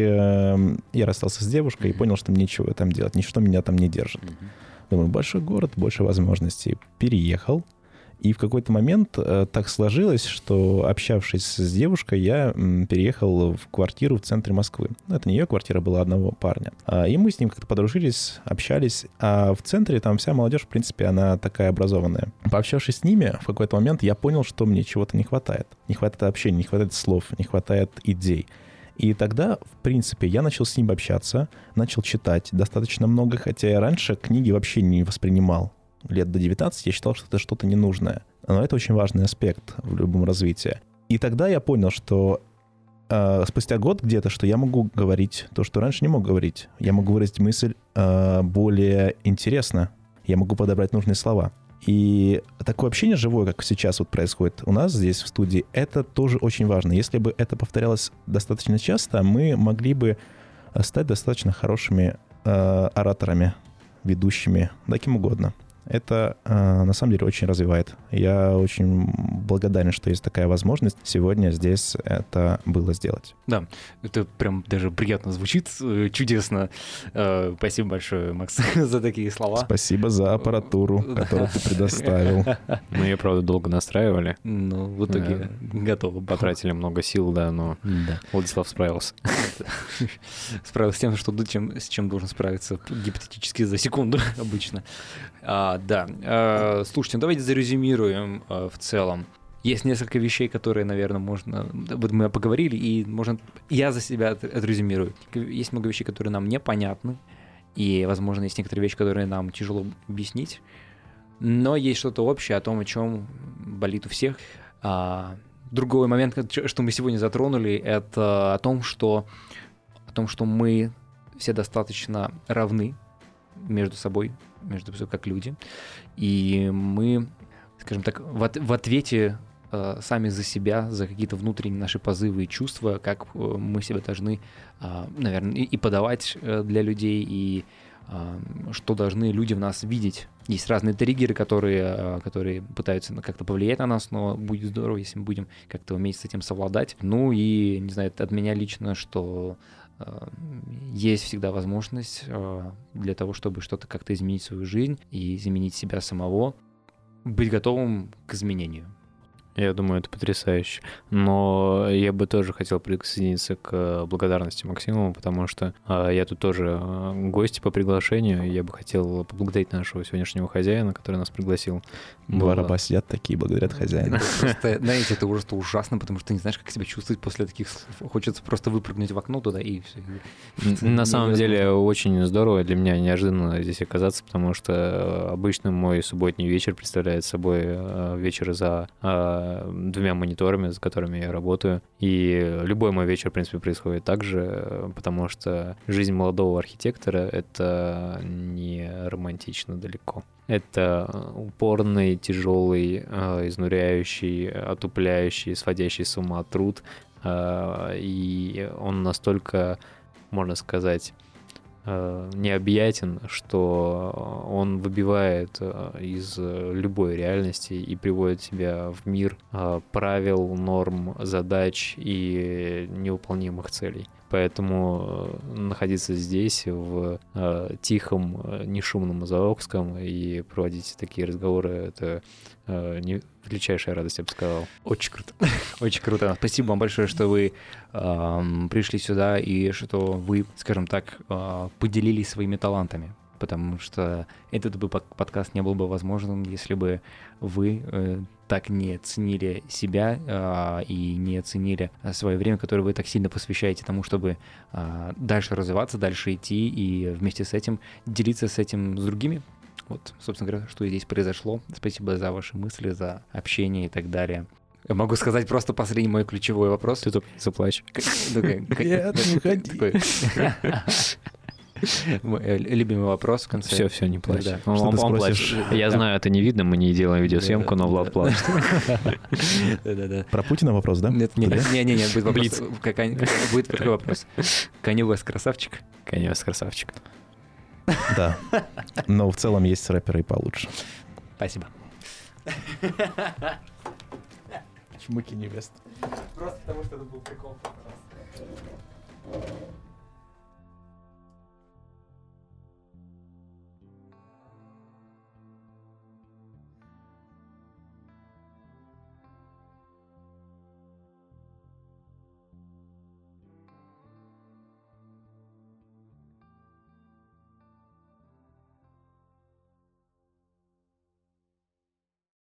Я расстался с девушкой и понял, что мне нечего там делать, ничто меня там не держит. Думаю, большой город, больше возможностей. Переехал. И в какой-то момент э, так сложилось, что, общавшись с девушкой, я м, переехал в квартиру в центре Москвы. Ну, это не ее квартира, была одного парня. А, и мы с ним как-то подружились, общались. А в центре там вся молодежь, в принципе, она такая образованная. Пообщавшись с ними, в какой-то момент я понял, что мне чего-то не хватает. Не хватает общения, не хватает слов, не хватает идей. И тогда, в принципе, я начал с ним общаться, начал читать достаточно много, хотя я раньше книги вообще не воспринимал. Лет до девятнадцати я считал, что это что-то ненужное. Но это очень важный аспект в любом развитии. И тогда я понял, что э, спустя год где-то, что я могу говорить то, что раньше не мог говорить. Я могу выразить мысль э, более интересно. Я могу подобрать нужные слова. И такое общение живое, как сейчас вот происходит у нас здесь в студии, это тоже очень важно. Если бы это повторялось достаточно часто, мы могли бы стать достаточно хорошими э, ораторами, ведущими, да кем угодно. Это э, на самом деле очень развивает. Я очень благодарен, что есть такая возможность сегодня здесь это было сделать. Да, это прям даже приятно звучит, чудесно. Э, спасибо большое, Макс, за такие слова. Спасибо за аппаратуру, которую ты предоставил. Мы ее, правда, долго настраивали. Ну, в итоге готовы. Потратили много сил, да, но Владислав справился. Справился с тем, что с чем должен справиться гипотетически за секунду обычно. А, да, а, слушайте, ну давайте зарезюмируем а, в целом. Есть несколько вещей, которые, наверное, можно... Вот мы поговорили, и можно... Я за себя отрезюмирую. Есть много вещей, которые нам непонятны, и, возможно, есть некоторые вещи, которые нам тяжело объяснить, но есть что-то общее о том, о чем болит у всех. А, другой момент, что мы сегодня затронули, это о том, что, о том, что мы все достаточно равны между собой, между собой как люди, и мы, скажем так, в, от, в ответе э, сами за себя, за какие-то внутренние наши позывы и чувства, как э, мы себя должны, э, наверное, и, и подавать э, для людей, и э, что должны люди в нас видеть. Есть разные триггеры, которые, э, которые пытаются как-то повлиять на нас, но будет здорово, если мы будем как-то уметь с этим совладать. Ну и, не знаю, от меня лично, что есть всегда возможность для того, чтобы что-то как-то изменить свою жизнь и изменить себя самого, быть готовым к изменению. Я думаю, это потрясающе. Но я бы тоже хотел присоединиться к благодарности Максиму, потому что а, я тут тоже гость по приглашению. Я бы хотел поблагодарить нашего сегодняшнего хозяина, который нас пригласил. Два раба сидят такие, благодарят хозяина. Просто, знаете, это просто ужасно, потому что ты не знаешь, как себя чувствовать после таких слов. Хочется просто выпрыгнуть в окно туда и все. На самом деле очень здорово для меня неожиданно здесь оказаться, потому что обычно мой субботний вечер представляет собой вечер за двумя мониторами, с которыми я работаю. И любой мой вечер, в принципе, происходит так же, потому что жизнь молодого архитектора — это не романтично далеко. Это упорный, тяжелый, изнуряющий, отупляющий, сводящий с ума труд. И он настолько, можно сказать, необъятен, что он выбивает из любой реальности и приводит тебя в мир правил, норм, задач и невыполнимых целей. Поэтому находиться здесь, в тихом, нешумном Заокском, и проводить такие разговоры — это не величайшая радость, я бы сказал. Очень круто. Очень круто. Спасибо вам большое, что вы э, пришли сюда и что вы, скажем так, э, поделились своими талантами. Потому что этот бы подкаст не был бы возможным, если бы вы э, так не ценили себя э, и не ценили свое время, которое вы так сильно посвящаете тому, чтобы э, дальше развиваться, дальше идти и вместе с этим делиться с этим с другими. Вот, собственно говоря, что и здесь произошло. Спасибо за ваши мысли, за общение и так далее. Я могу сказать просто последний мой ключевой вопрос. Ты только не заплачь. Нет, не уходи. Любимый вопрос в конце. Все, все, не плачь. Да. Он, он, он плачет. Я знаю, это не видно, мы не делаем видеосъемку, но Влад плачет. Про Путина вопрос, да? Нет, нет, нет, нет, будет вопрос. Будет такой вопрос. Канье Уэст красавчик? Канье Уэст красавчик. Да. Но в целом есть рэперы и получше. Спасибо. Чмыки невест. Просто потому, что это был прикол.